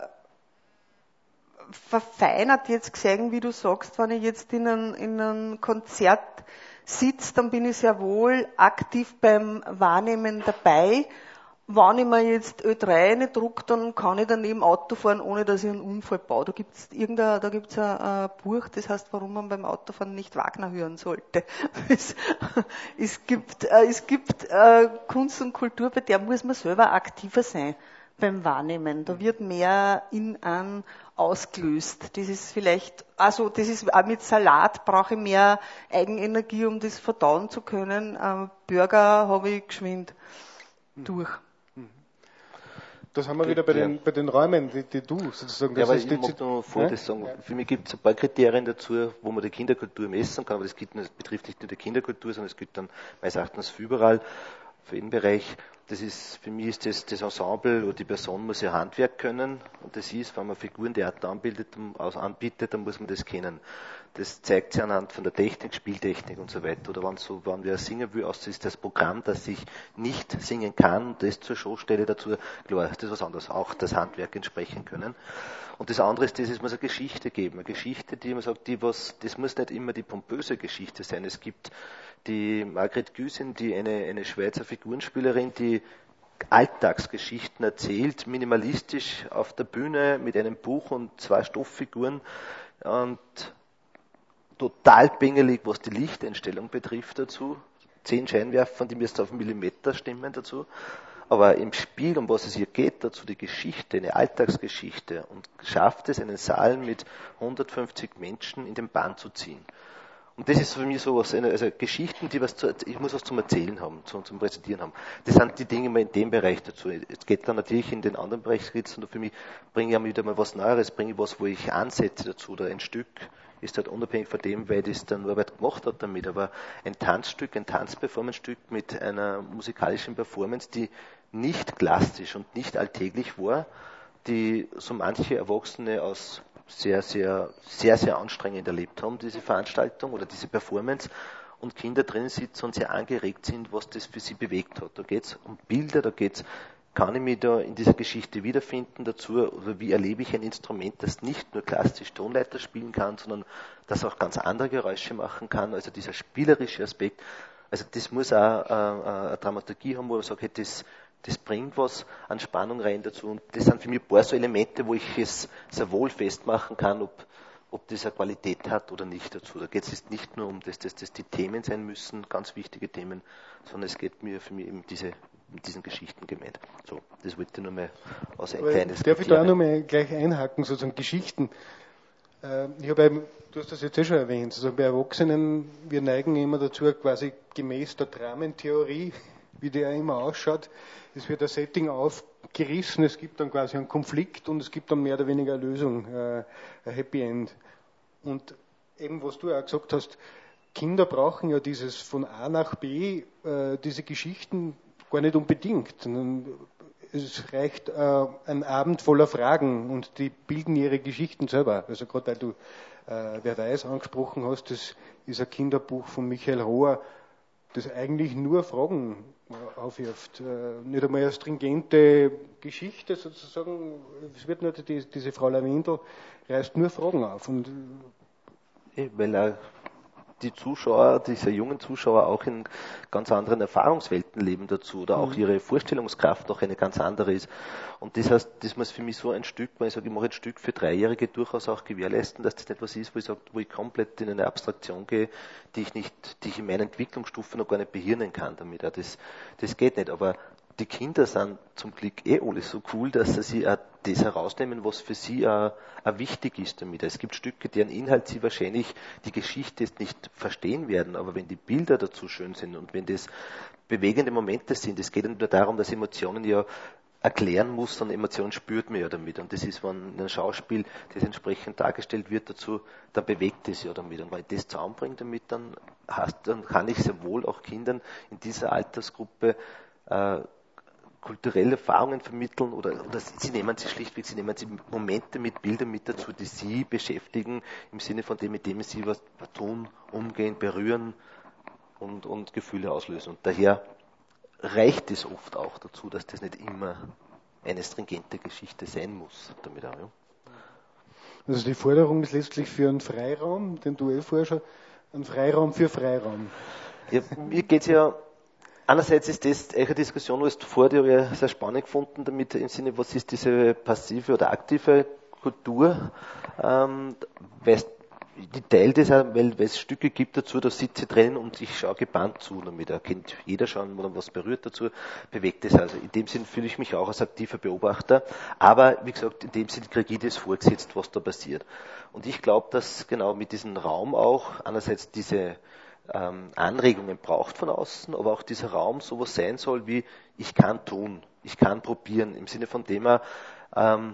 verfeinert jetzt gesehen, wie du sagst, wenn ich jetzt in einem, in einem Konzert sitze, dann bin ich sehr wohl aktiv beim Wahrnehmen dabei. Wenn ich mir jetzt Ö drei nicht drucke, dann kann ich daneben Auto fahren, ohne dass ich einen Unfall baue. Da gibt's irgendein, da gibt's ein, ein Buch, das heißt, warum man beim Autofahren nicht Wagner hören sollte. Es, es gibt, äh, es gibt äh, Kunst und Kultur, bei der muss man selber aktiver sein beim Wahrnehmen. Da wird mehr in an ausgelöst. Das ist vielleicht, also das ist auch mit Salat brauche ich mehr Eigenenergie, um das verdauen zu können. Ähm, Burger habe ich geschwind durch. Das haben wir wieder bei, ja. den, bei den Räumen, die, die du sozusagen... Das ja, aber ist ich mag nur vor das sagen. Ja. Für mich gibt es ein paar Kriterien dazu, wo man die Kinderkultur messen kann, aber das, gibt, das betrifft nicht nur die Kinderkultur, sondern es gibt dann meines Erachtens überall, für jeden Bereich. Das ist, für mich ist das, das Ensemble oder die Person muss ja Handwerk können und das ist, wenn man Figurentheater anbietet, anbietet, dann muss man das kennen. Das zeigt sich anhand von der Technik, Spieltechnik und so weiter. Oder wenn, so, wenn wer singen will, also ist das Programm, das ich nicht singen kann, das zur Show stelle dazu, klar, das ist was anderes, auch das Handwerk entsprechen können. Und das andere ist, das, es muss eine Geschichte geben, eine Geschichte, die man sagt, die was, das muss nicht immer die pompöse Geschichte sein. Es gibt die Margret Güsin, die eine, eine Schweizer Figurenspielerin, die Alltagsgeschichten erzählt, minimalistisch auf der Bühne mit einem Buch und zwei Stofffiguren und total pingelig, was die Lichteinstellung betrifft dazu. Zehn Scheinwerfer, die müssen auf Millimeter stimmen dazu. Aber im Spiel, um was es hier geht, dazu die Geschichte, eine Alltagsgeschichte und schafft es, einen Saal mit hundertfünfzig Menschen in den Bann zu ziehen. Und das ist für mich so was, also Geschichten, die was zu, ich muss was zum Erzählen haben, zum, zum Präsentieren haben. Das sind die Dinge mal in dem Bereich dazu. Es geht dann natürlich in den anderen Bereich, und für mich bringe ich auch wieder mal was Neues, bringe ich was, wo ich ansetze dazu, oder ein Stück ist halt unabhängig von dem, weil das dann Norbert gemacht hat damit, aber ein Tanzstück, ein Tanzperformance-Stück mit einer musikalischen Performance, die nicht klassisch und nicht alltäglich war, die so manche Erwachsene aus sehr, sehr, sehr, sehr anstrengend erlebt haben, diese Veranstaltung oder diese Performance, und Kinder drin sitzen und sehr angeregt sind, was das für sie bewegt hat. Da geht es um Bilder, da geht es, kann ich mich da in dieser Geschichte wiederfinden dazu, oder wie erlebe ich ein Instrument, das nicht nur klassisch Tonleiter spielen kann, sondern das auch ganz andere Geräusche machen kann, also dieser spielerische Aspekt. Also das muss auch äh, eine Dramaturgie haben, wo ich sage, hey, das, das bringt was an Spannung rein dazu. Und das sind für mich ein paar so Elemente, wo ich es sehr wohl festmachen kann, ob, ob das eine Qualität hat oder nicht dazu. Da geht es jetzt nicht nur um das, dass das die Themen sein müssen, ganz wichtige Themen, sondern es geht mir für mich eben diese, um diesen Geschichten gemeint. So, das wollte ich nur mal aus ein kleines... Darf ich da auch noch mal gleich einhaken, sozusagen Geschichten? Ich habe eben, du hast das jetzt eh schon erwähnt, also bei Erwachsenen, wir neigen immer dazu, quasi gemäß der Dramentheorie, wie der immer ausschaut, es wird ein Setting aufgerissen, es gibt dann quasi einen Konflikt und es gibt dann mehr oder weniger eine Lösung, ein Happy End. Und eben, was du auch gesagt hast, Kinder brauchen ja dieses von A nach B, diese Geschichten gar nicht unbedingt, sondern es reicht äh, ein Abend voller Fragen und die bilden ihre Geschichten selber. Also gerade weil du äh, Wer weiß angesprochen hast, das ist ein Kinderbuch von Michael Rohr, das eigentlich nur Fragen äh, aufwirft. Äh, nicht einmal eine stringente Geschichte sozusagen. Es wird nur die, diese Frau Lavendel reißt nur Fragen auf. Und, äh, weil er die Zuschauer, diese jungen Zuschauer auch in ganz anderen Erfahrungswelten leben dazu oder auch ihre Vorstellungskraft noch eine ganz andere ist. Und das heißt, das muss für mich so ein Stück, weil ich sage, ich mache ein Stück für Dreijährige durchaus auch gewährleisten, dass das nicht was ist, wo ich sage, wo ich komplett in eine Abstraktion gehe, die ich nicht, die ich in meiner Entwicklungsstufe noch gar nicht behirnen kann damit. Das, das geht nicht. Aber die Kinder sind zum Glück eh alle so cool, dass sie sich auch das herausnehmen, was für sie auch, auch wichtig ist damit. Es gibt Stücke, deren Inhalt sie wahrscheinlich die Geschichte nicht verstehen werden, aber wenn die Bilder dazu schön sind und wenn das bewegende Momente sind, es geht nicht nur darum, dass Emotionen ja erklären muss, sondern Emotionen spürt man ja damit. Und das ist, wenn ein Schauspiel, das entsprechend dargestellt wird dazu, dann bewegt es ja damit. Und wenn ich das zusammenbringe damit, dann, hast, dann kann ich sehr wohl auch Kindern in dieser Altersgruppe äh, kulturelle Erfahrungen vermitteln oder, oder sie nehmen sie schlichtweg, sie nehmen sie Momente mit Bildern mit dazu, die sie beschäftigen, im Sinne von dem, mit dem sie was tun, umgehen, berühren, und, und Gefühle auslösen. Und daher reicht es oft auch dazu, dass das nicht immer eine stringente Geschichte sein muss. Damit auch, ja. Also die Forderung ist letztlich für einen Freiraum, den du eh vorher schon, einen Freiraum für Freiraum. Ja, mir geht es ja, einerseits ist das eine Diskussion, was du vorher ja sehr spannend gefunden, damit im Sinne, was ist diese passive oder aktive Kultur, ähm, weil die teilt das auch, weil, weil es Stücke gibt dazu, da sitze ich drinnen und ich schaue gebannt zu, damit da kennt jeder schon, wo was berührt dazu, bewegt es also. In dem Sinn fühle ich mich auch als aktiver Beobachter, aber wie gesagt, in dem Sinn kriege ich das vorgesetzt, was da passiert. Und ich glaube, dass genau mit diesem Raum auch einerseits diese ähm, Anregungen braucht von außen, aber auch dieser Raum sowas sein soll wie, ich kann tun, ich kann probieren, im Sinne von dem her, ähm,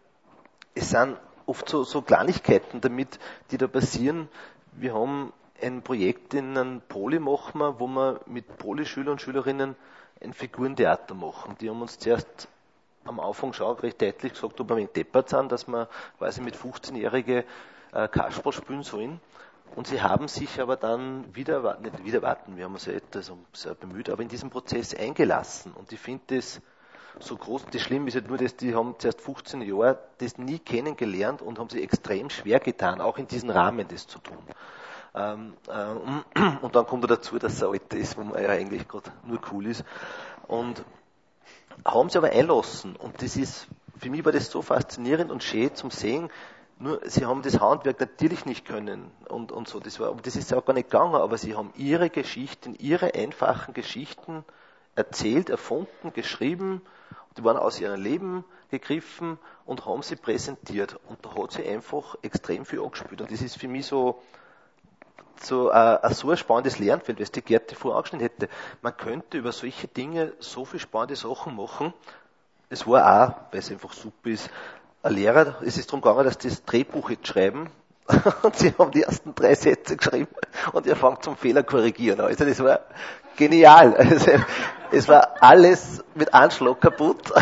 es sind oft so, so Kleinigkeiten damit, die da passieren. Wir haben ein Projekt in einem Poli machen wir, wo wir mit Poli-Schüler und Schülerinnen ein Figurentheater machen. Die haben uns zuerst am Anfang schon recht deutlich gesagt, ob wir ein wenig deppert sind, dass wir quasi mit fünfzehnjährige äh, Kasperl spielen sollen. Und sie haben sich aber dann wieder, nicht wieder warten, wir haben uns ja etwas sehr bemüht, aber in diesem Prozess eingelassen. Und ich finde das so groß, das Schlimme ist ja nur, dass die haben zuerst fünfzehn Jahre das nie kennengelernt und haben sich extrem schwer getan, auch in diesem Rahmen das zu tun. Ähm, äh, und dann kommt er dazu, dass er alt ist, wo man ja eigentlich gerade nur cool ist. Und haben sie aber einlassen. Und das ist, für mich war das so faszinierend und schön zum Sehen. Nur, sie haben das Handwerk natürlich nicht können und, und so. Das war, das ist auch gar nicht gegangen, aber sie haben ihre Geschichten, ihre einfachen Geschichten erzählt, erfunden, geschrieben. Die waren aus ihrem Leben gegriffen und haben sie präsentiert. Und da hat sie einfach extrem viel angespielt. Und das ist für mich so, so, äh, so ein spannendes Lernfeld, weil es die Gerte vorher angeschnitten hätte. Man könnte über solche Dinge so viel spannende Sachen machen. Es war auch, weil es einfach super ist, ein Lehrer, es ist darum gegangen, dass die das Drehbuch jetzt schreiben. Und sie haben die ersten drei Sätze geschrieben und er fängt zum Fehler korrigieren. Also das war genial. Also, es war alles mit Anschlag kaputt.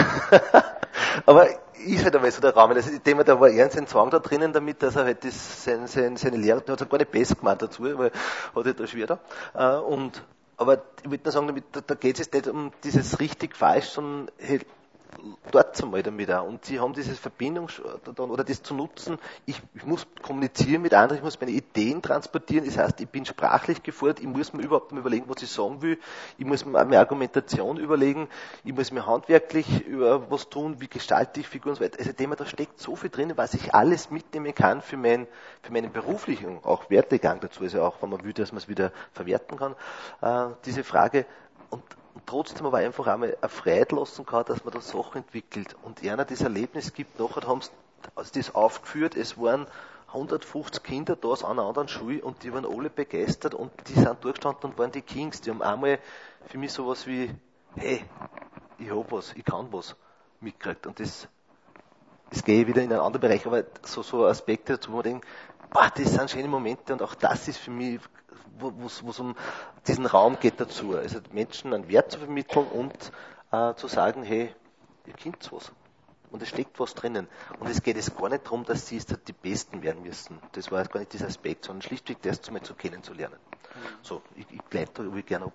Aber ist halt einmal so der Rahmen. Also, Thema, da war er sein Zwang da drinnen damit, dass er halt das, sein, sein, seine Lehrer, der hat es gar nicht besser gemacht dazu, weil hat er da schwer da. Und, aber ich würde nur sagen, damit, da, da geht es jetzt nicht um dieses richtig falsch, sondern halt, dort einmal damit auch. Und sie haben diese Verbindung oder das zu nutzen, ich, ich muss kommunizieren mit anderen, ich muss meine Ideen transportieren, das heißt, ich bin sprachlich gefordert, ich muss mir überhaupt mal überlegen, was ich sagen will, ich muss mir meine Argumentation überlegen, ich muss mir handwerklich über was tun, wie gestalte ich Figuren und so weiter. Also Thema, da steckt so viel drin, was ich alles mitnehmen kann für, mein, für meinen beruflichen, auch Werdegang dazu, also auch, wenn man will, dass man es wieder verwerten kann, äh, diese Frage. Und Und trotzdem aber einfach einmal eine Freiheit lassen kann, dass man da Sachen entwickelt. Und einer das Erlebnis gibt, nachher haben sie also das aufgeführt, es waren hundertfünfzig Kinder da aus einer anderen Schule und die waren alle begeistert und die sind durchgestanden und waren die Kings. Die haben einmal für mich sowas wie, hey, ich hab was, ich kann was mitgekriegt. Und das, das gehe ich wieder in einen anderen Bereich, aber so, so Aspekte dazu, wo man denkt, boah, das sind schöne Momente und auch das ist für mich, wo es um diesen Raum geht dazu. Also Menschen einen Wert zu vermitteln und äh, zu sagen, hey, ihr kennt was. Und es steckt was drinnen. Und es geht jetzt gar nicht darum, dass sie jetzt die Besten werden müssen. Das war jetzt gar nicht dieser Aspekt, sondern schlichtweg das mal zu kennenzulernen. Mhm. So, ich, ich bleibe da irgendwie gerne ab.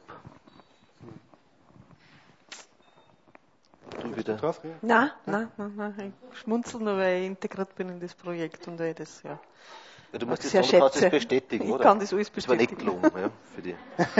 Du wieder? Drauf, ja? Nein, nein, nein, nein. Ich schmunzel nur, weil ich integriert bin in das Projekt und weil das, ja. Ja, du musst das sagen, du kannst das bestätigen, ich oder? Ich kann das alles bestätigen. Das war nicht gelungen, ja, für die.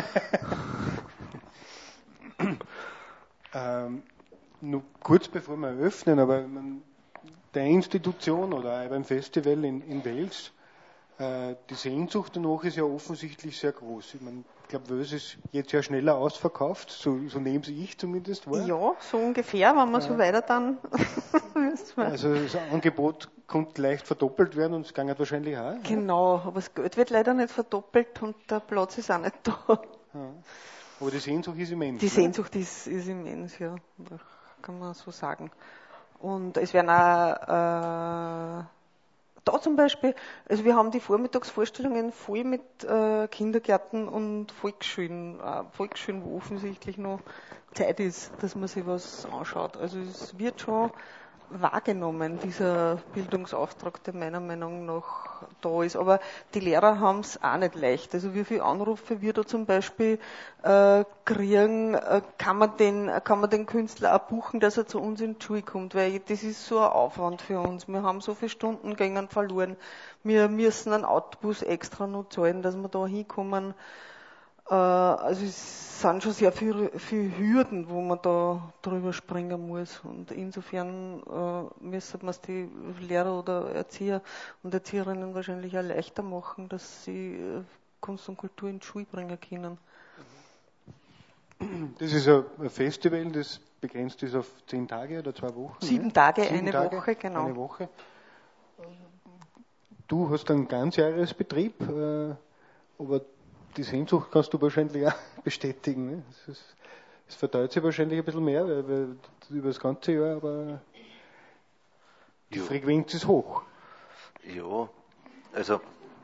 ähm, nur kurz bevor wir eröffnen, aber der Institution oder auch beim Festival in, in Wels, äh, die Sehnsucht danach ist ja offensichtlich sehr groß. Ich, mein, ich glaube, Wels ist jetzt ja schneller ausverkauft, so, so nehme ich zumindest wahr. Ja, so ungefähr, wenn man äh, so weiter dann. Also das Angebot konnte leicht verdoppelt werden und es ging halt wahrscheinlich auch. Genau, aber das Geld wird leider nicht verdoppelt und der Platz ist auch nicht da. Ja. Aber die Sehnsucht ist immens. Die Sehnsucht ist, ist immens, ja, kann man so sagen. Und es werden auch, äh, da zum Beispiel, also wir haben die Vormittagsvorstellungen voll mit äh, Kindergärten und Volksschulen, äh, Volksschulen, wo offensichtlich noch Zeit ist, dass man sich was anschaut. Also es wird schon wahrgenommen, dieser Bildungsauftrag, der meiner Meinung nach da ist. Aber die Lehrer haben es auch nicht leicht. Also wie viele Anrufe wir da zum Beispiel äh, kriegen, äh, kann man den, kann man den Künstler auch buchen, dass er zu uns in die Schule kommt, weil das ist so ein Aufwand für uns. Wir haben so viele Stunden gängen verloren. Wir müssen einen Autobus extra noch zahlen, dass wir da hinkommen. Also es sind schon sehr viele viel Hürden, wo man da drüber springen muss. Und insofern äh, müssen wir es die Lehrer oder Erzieher und Erzieherinnen wahrscheinlich auch leichter machen, dass sie äh, Kunst und Kultur in die Schule bringen können. Das ist ein Festival, das begrenzt ist auf zehn Tage oder zwei Wochen. Sieben ne? Tage, Sieben eine Tage, Woche, genau. Eine Woche. Du hast einen Ganzjahresbetrieb, äh, aber die Sehnsucht kannst du wahrscheinlich auch bestätigen. Ne? Es, ist, es verteilt sich wahrscheinlich ein bisschen mehr, weil, weil über das ganze Jahr, aber die jo. Frequenz ist hoch. Ja, also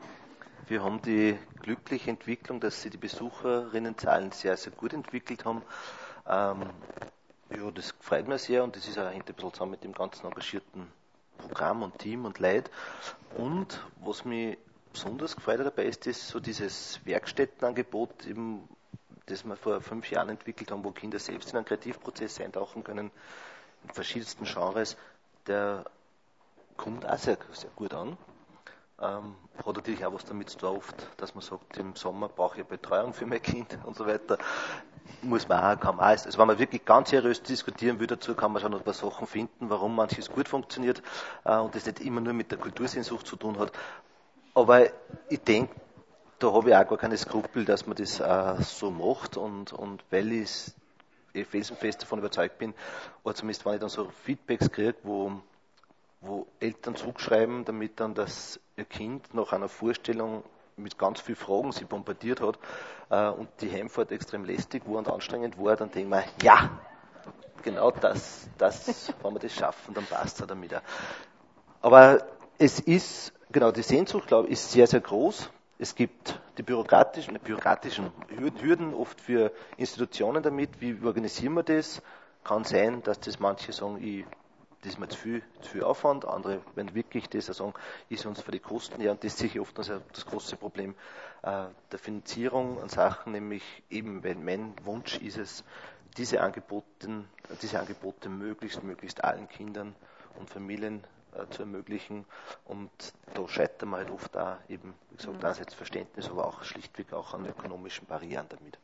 wir haben die glückliche Entwicklung, dass sich die Besucherinnenzahlen sehr, sehr gut entwickelt haben. Ähm, ja, das freut mich sehr und das ist auch ein bisschen zusammen mit dem ganzen engagierten Programm und Team und Leid. Und was mich besonders gefreut dabei ist, ist so dieses Werkstättenangebot, eben, das wir vor fünf Jahren entwickelt haben, wo Kinder selbst in einen Kreativprozess eintauchen können, in verschiedensten Genres. Der kommt auch sehr, sehr gut an. Ähm, hat natürlich auch was damit zu tun, oft, dass man sagt, im Sommer brauche ich Betreuung für mein Kind und so weiter. Muss man auch, kann man auch. Also wenn man wirklich ganz seriös diskutieren will dazu, kann man schon ein paar Sachen finden, warum manches gut funktioniert äh, und das nicht immer nur mit der Kultursehnsucht zu tun hat. Aber ich denke, da habe ich auch gar keine Skrupel, dass man das äh, so macht und, und weil ich eh felsenfest davon überzeugt bin, oder zumindest wenn ich dann so Feedbacks kriege, wo, wo Eltern zurückschreiben, damit dann das ihr Kind nach einer Vorstellung mit ganz vielen Fragen sie bombardiert hat äh, und die Heimfahrt extrem lästig war und anstrengend war, dann denke ich mir, ja, genau das, das, wenn wir das schaffen, dann passt es auch damit auch. Aber es ist, genau, die Sehnsucht, glaube ich, ist sehr, sehr groß. Es gibt die bürokratischen, bürokratischen Hürden oft für Institutionen damit. Wie organisieren wir das? Kann sein, dass das manche sagen, ich, das ist mir zu viel, zu viel Aufwand. Andere, wenn wirklich das sagen, ist uns für die Kosten her. Und das ist sicher oft das, das große Problem äh, der Finanzierung an Sachen, nämlich eben, weil mein Wunsch ist es, diese Angebote, diese Angebote möglichst, möglichst allen Kindern und Familien zu ermöglichen und da scheitern wir halt oft auch eben, wie gesagt, mhm. einerseits Verständnis, aber auch schlichtweg auch an ökonomischen Barrieren damit.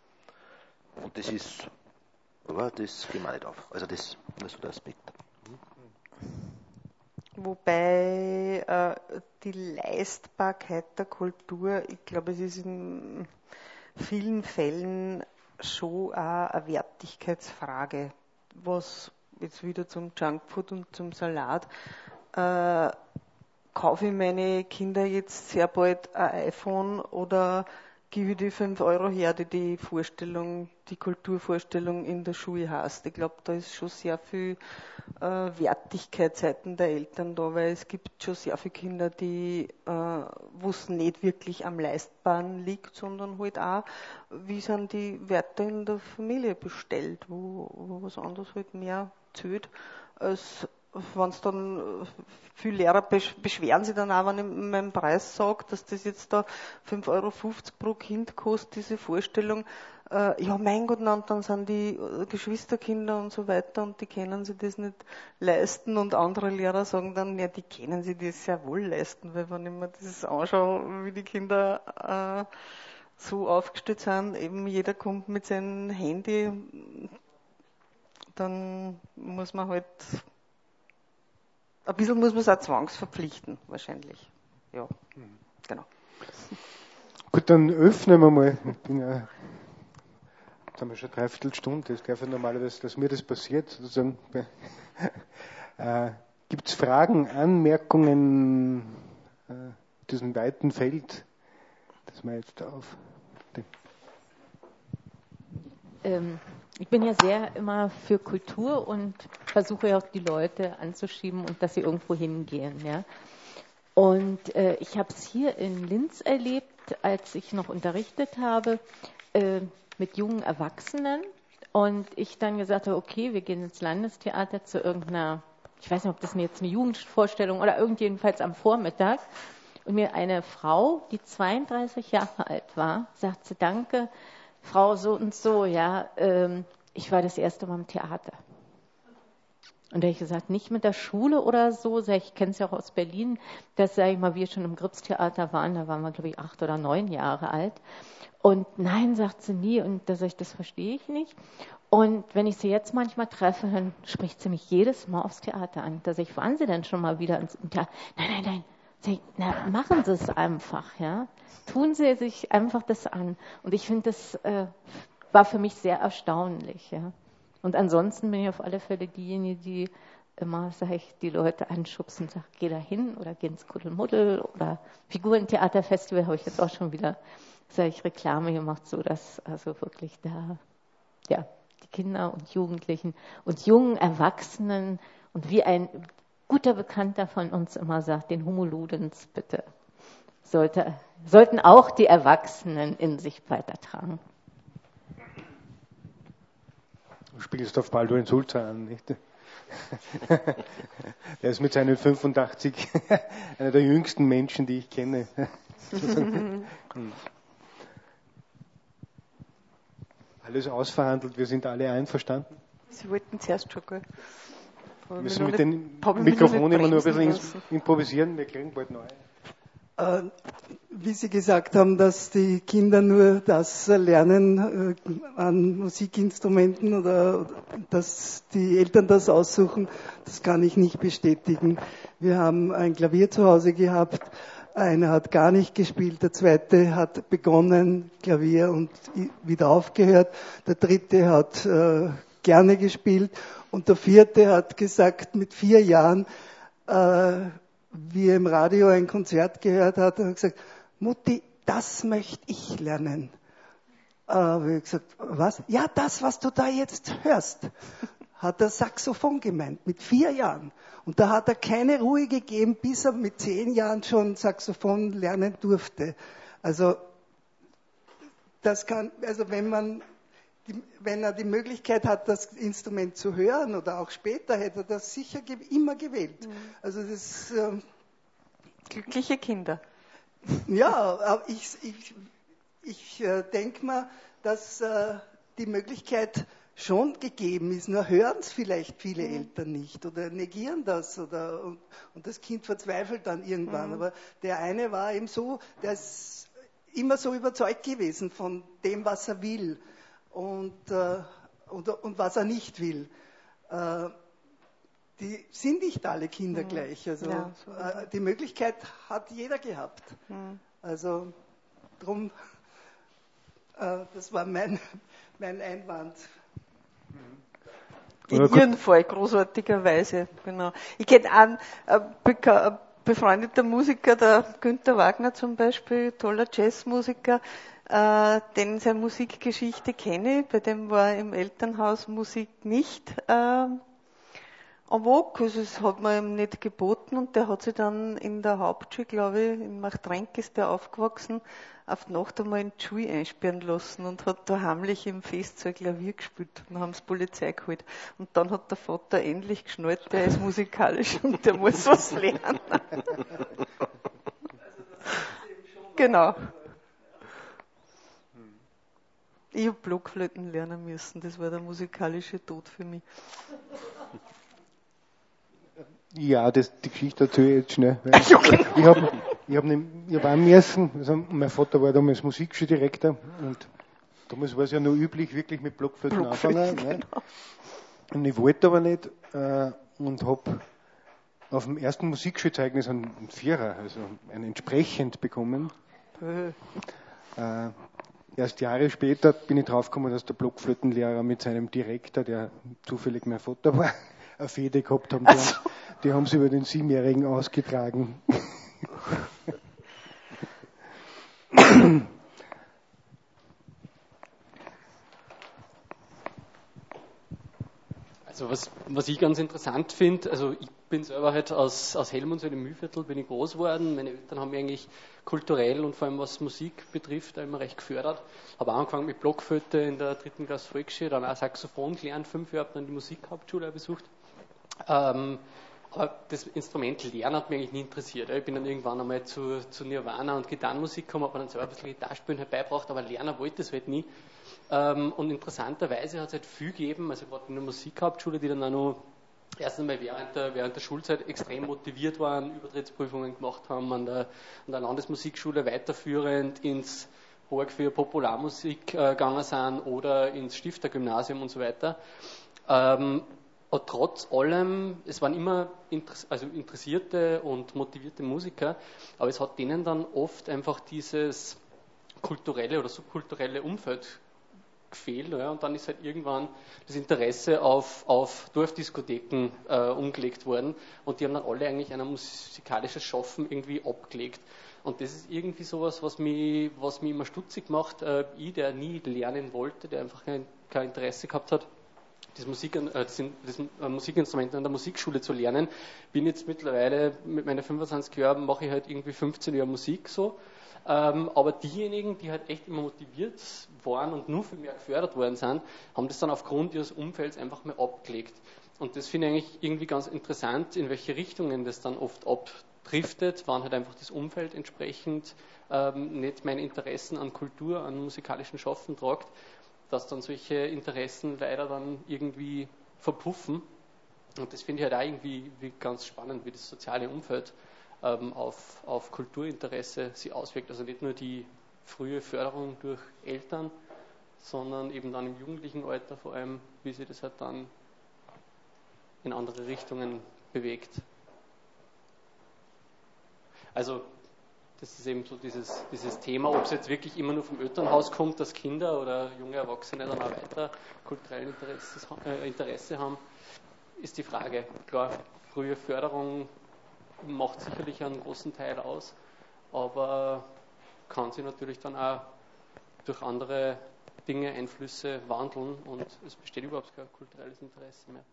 Und das ist, aber das geht mir nicht auf. Also das ist so der Aspekt. Mhm. Wobei äh, die Leistbarkeit der Kultur, ich glaube, es ist in vielen Fällen schon auch eine Wertigkeitsfrage, was jetzt wieder zum Junkfood und zum Salat Äh, kaufe ich meine Kinder jetzt sehr bald ein iPhone oder gebe ich die fünf Euro her, die die Vorstellung, die Kulturvorstellung in der Schule heißt. Ich glaube, da ist schon sehr viel äh, Wertigkeit seitens der Eltern da, weil es gibt schon sehr viele Kinder, die, äh, wo es nicht wirklich am Leistbaren liegt, sondern halt auch, wie sind die Werte in der Familie bestellt, wo, wo was anderes halt mehr zählt als wenn es dann, viele Lehrer beschweren sich dann auch, wenn ich meinen Preis sage, dass das jetzt da fünf Euro fünfzig pro Kind kostet, diese Vorstellung. Äh, ja, mein Gott, dann sind die Geschwisterkinder und so weiter und die können sich das nicht leisten und andere Lehrer sagen dann, ja, die können sich das sehr wohl leisten, weil wenn ich mir das anschaue, wie die Kinder äh, so aufgestellt sind, eben jeder kommt mit seinem Handy, dann muss man halt ein bisschen muss man es auch zwangsverpflichten, wahrscheinlich. Ja, mhm. Genau. Gut, dann öffnen wir mal. Ich bin ja, jetzt haben wir schon dreiviertel Stunde, das darf ja normalerweise, dass mir das passiert. Sozusagen. Äh, Gibt es Fragen, Anmerkungen äh, diesem weiten Feld, das wir jetzt auf den ähm. Ich bin ja sehr immer für Kultur und versuche ja auch die Leute anzuschieben und dass sie irgendwo hingehen. Ja. Und äh, ich habe es hier in Linz erlebt, als ich noch unterrichtet habe, äh, mit jungen Erwachsenen. Und ich dann gesagt habe, okay, wir gehen ins Landestheater zu irgendeiner ich weiß nicht, ob das jetzt eine Jugendvorstellung oder irgend jedenfalls am Vormittag, und mir eine Frau, die zweiunddreißig Jahre alt war, sagte, danke, Frau so und so, ja, ähm, ich war das erste Mal im Theater. Und da habe ich gesagt, nicht mit der Schule oder so, sag ich, ich kenne es ja auch aus Berlin, dass, sage ich mal, wir schon im Gripstheater waren, da waren wir, glaube ich, acht oder neun Jahre alt. Und nein, sagt sie nie, und da sag ich, das verstehe ich nicht. Und wenn ich sie jetzt manchmal treffe, dann spricht sie mich jedes Mal aufs Theater an. Da sag ich, waren Sie denn schon mal wieder ins Theater? Nein, nein, nein. Sag ich, na, machen Sie es einfach, ja. Tun Sie sich einfach das an. Und ich finde, das äh, war für mich sehr erstaunlich, ja. Und ansonsten bin ich auf alle Fälle diejenige, die immer, sag ich, die Leute anschubsen und sagt, geh da hin oder geh ins Kuddelmuddel oder Figurentheaterfestival habe ich jetzt auch schon wieder, sag ich, Reklame gemacht, so dass also wirklich da, ja, die Kinder und Jugendlichen und jungen Erwachsenen und wie ein guter Bekannter von uns immer sagt, den Homo Ludens bitte, sollte, sollten auch die Erwachsenen in sich weitertragen. Du spielst auf Balduin Sulzer an, nicht? Der ist mit seinen fünfundachtzig einer der jüngsten Menschen, die ich kenne. Alles ausverhandelt, wir sind alle einverstanden. Sie wollten zuerst schon, gell? Wir müssen mit den Mikrofonen immer nur ein bisschen lassen. improvisieren, wir kriegen bald neu. Äh, wie Sie gesagt haben, dass die Kinder nur das lernen äh, an Musikinstrumenten oder dass die Eltern das aussuchen, das kann ich nicht bestätigen. Wir haben ein Klavier zu Hause gehabt, einer hat gar nicht gespielt, der zweite hat begonnen Klavier und wieder aufgehört, der dritte hat äh, gerne gespielt und der vierte hat gesagt, mit vier Jahren, äh, wie er im Radio ein Konzert gehört hat, hat gesagt, Mutti, das möchte ich lernen. Äh, habe ich gesagt, was? Ja, das, was du da jetzt hörst, hat er Saxophon gemeint, mit vier Jahren. Und da hat er keine Ruhe gegeben, bis er mit zehn Jahren schon Saxophon lernen durfte. Also, das kann, also wenn man, die, wenn er die Möglichkeit hat, das Instrument zu hören oder auch später, hätte er das sicher ge- immer gewählt. Mhm. Also das ähm, glückliche Kinder. Ja, aber ich, ich, ich äh, denke mal, dass äh, die Möglichkeit schon gegeben ist, nur hören es vielleicht viele mhm. Eltern nicht oder negieren das oder und, und das Kind verzweifelt dann irgendwann. Mhm. Aber der eine war eben so, der ist immer so überzeugt gewesen von dem, was er will und, äh, und, und was er nicht will. Äh, die sind nicht alle Kinder mhm. gleich. Also ja, so äh, die Möglichkeit hat jeder gehabt. Mhm. Also drum, äh, das war mein, mein Einwand. In Ihrem Fall, großartigerweise, genau. Ich kenne einen äh, beka- befreundeter Musiker, der Günther Wagner zum Beispiel, toller Jazzmusiker, äh, den seine Musikgeschichte kenne ich, bei dem war im Elternhaus Musik nicht äh, en vogue, also es hat man ihm nicht geboten und der hat sich dann in der Hauptschule, glaube ich, in Machtrenk ist der aufgewachsen, auf die Nacht einmal in die Schule einsperren lassen und hat da heimlich im Festsaal Klavier gespielt. Dann haben sie Polizei geholt. Und dann hat der Vater endlich geschnallt, der ist musikalisch und der muss was lernen. Genau. Ich habe Blockflöten lernen müssen, das war der musikalische Tod für mich. Ja, das, die Geschichte erzähle ich jetzt schnell. Ich habe ich hab, ich hab auch müssen, also mein Vater war damals Musikschuldirektor und damals war es ja noch üblich, wirklich mit Blockflöten anfangen. Genau. Ne? Und ich wollte aber nicht äh, und habe auf dem ersten Musikschulzeugnis einen, einen Vierer, also einen entsprechend bekommen. Äh, erst Jahre später bin ich draufgekommen, dass der Blockflötenlehrer mit seinem Direktor, der zufällig mein Vater war, eine Fehde gehabt haben. Die, also. haben, die haben sie über den Siebenjährigen ausgetragen. Also was, was ich ganz interessant finde, also ich bin selber halt aus, aus Helmund, so in dem Mühlviertel, bin ich groß geworden. Meine Eltern haben mich eigentlich kulturell und vor allem was Musik betrifft immer recht gefördert. Habe angefangen mit Blockflöte in der dritten Klasse Volksschule, dann auch Saxophon gelernt, fünf Jahre, habe dann die Musikhauptschule besucht. Ähm, aber das Instrument Lernen hat mich eigentlich nie interessiert. Ich bin dann irgendwann einmal zu, zu Nirvana und Gitarrenmusik gekommen, habe mir dann selber ein bisschen Gitarrespielen halt beigebracht, aber lernen wollte ich es halt nie. Ähm, und interessanterweise hat es halt viel gegeben, also gerade in der Musikhauptschule, die dann auch noch erst einmal während der, während der Schulzeit extrem motiviert waren, Übertrittsprüfungen gemacht haben, an der, an der Landesmusikschule weiterführend ins Borg für Popularmusik äh, gegangen sind oder ins Stiftergymnasium und so weiter. Ähm, und trotz allem, es waren immer interess- also interessierte und motivierte Musiker, aber es hat denen dann oft einfach dieses kulturelle oder subkulturelle Umfeld gefehlt, ja, und dann ist halt irgendwann das Interesse auf, auf Dorfdiskotheken äh, umgelegt worden und die haben dann alle eigentlich ein musikalisches Schaffen irgendwie abgelegt. Und das ist irgendwie sowas, was mich, was mich immer stutzig macht. Äh, ich, der nie lernen wollte, der einfach kein, kein Interesse gehabt hat, das, Musik, äh, das, das äh, Musikinstrument an der Musikschule zu lernen, bin jetzt mittlerweile mit meinen fünfundzwanzig Jahren, mache ich halt irgendwie fünfzehn Jahre Musik so. Ähm, aber diejenigen, die halt echt immer motiviert waren und nur viel mehr gefördert worden sind, haben das dann aufgrund ihres Umfelds einfach mal abgelegt. Und das finde ich eigentlich irgendwie ganz interessant, in welche Richtungen das dann oft abdriftet, wann halt einfach das Umfeld entsprechend ähm, nicht meine Interessen an Kultur, an musikalischen Schaffen tragt, dass dann solche Interessen leider dann irgendwie verpuffen. Und das finde ich halt auch irgendwie wie ganz spannend, wie das soziale Umfeld ähm, auf, auf Kulturinteresse sich auswirkt. Also nicht nur die frühe Förderung durch Eltern, sondern eben dann im jugendlichen Alter vor allem, wie sich das halt dann in andere Richtungen bewegt. Also das ist eben so dieses, dieses Thema, ob es jetzt wirklich immer nur vom Elternhaus kommt, dass Kinder oder junge Erwachsene dann auch weiter kulturelles Interesse, äh, Interesse haben, ist die Frage. Klar, frühe Förderung macht sicherlich einen großen Teil aus, aber kann sich natürlich dann auch durch andere Dinge, Einflüsse wandeln und es besteht überhaupt kein kulturelles Interesse mehr.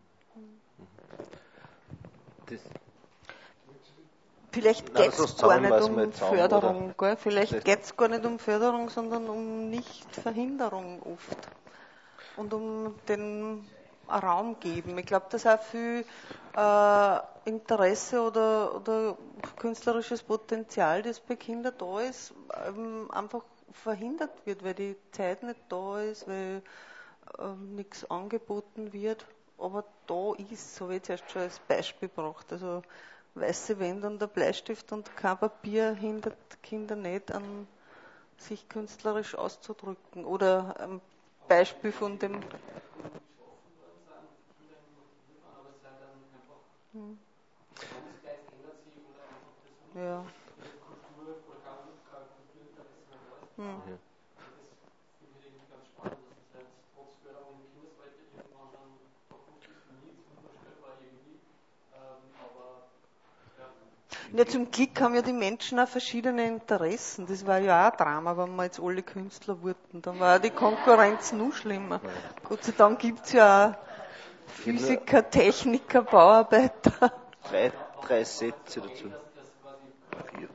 Das Vielleicht geht es gar nicht um Förderung, gell? Vielleicht geht es gar nicht um Förderung, sondern um Nichtverhinderung oft. Und um den Raum geben. Ich glaube, dass auch viel äh, Interesse oder, oder künstlerisches Potenzial, das bei Kindern da ist, ähm, einfach verhindert wird, weil die Zeit nicht da ist, weil ähm, nichts angeboten wird. Aber da ist, so habe ich jetzt erst schon als Beispiel gebracht. Also weiße Wände und der Bleistift und kein Papier hindert Kinder nicht an, sich künstlerisch auszudrücken. Oder ein Beispiel von dem. Hm. Ja. Hm. Ja, zum Glück haben ja die Menschen auch verschiedene Interessen. Das war ja auch ein Drama, wenn wir jetzt alle Künstler wurden. Dann war die Konkurrenz noch schlimmer. Ja. Gott sei Dank gibt es ja auch Physiker, Techniker, Bauarbeiter. Drei, drei Sätze dazu. Vier.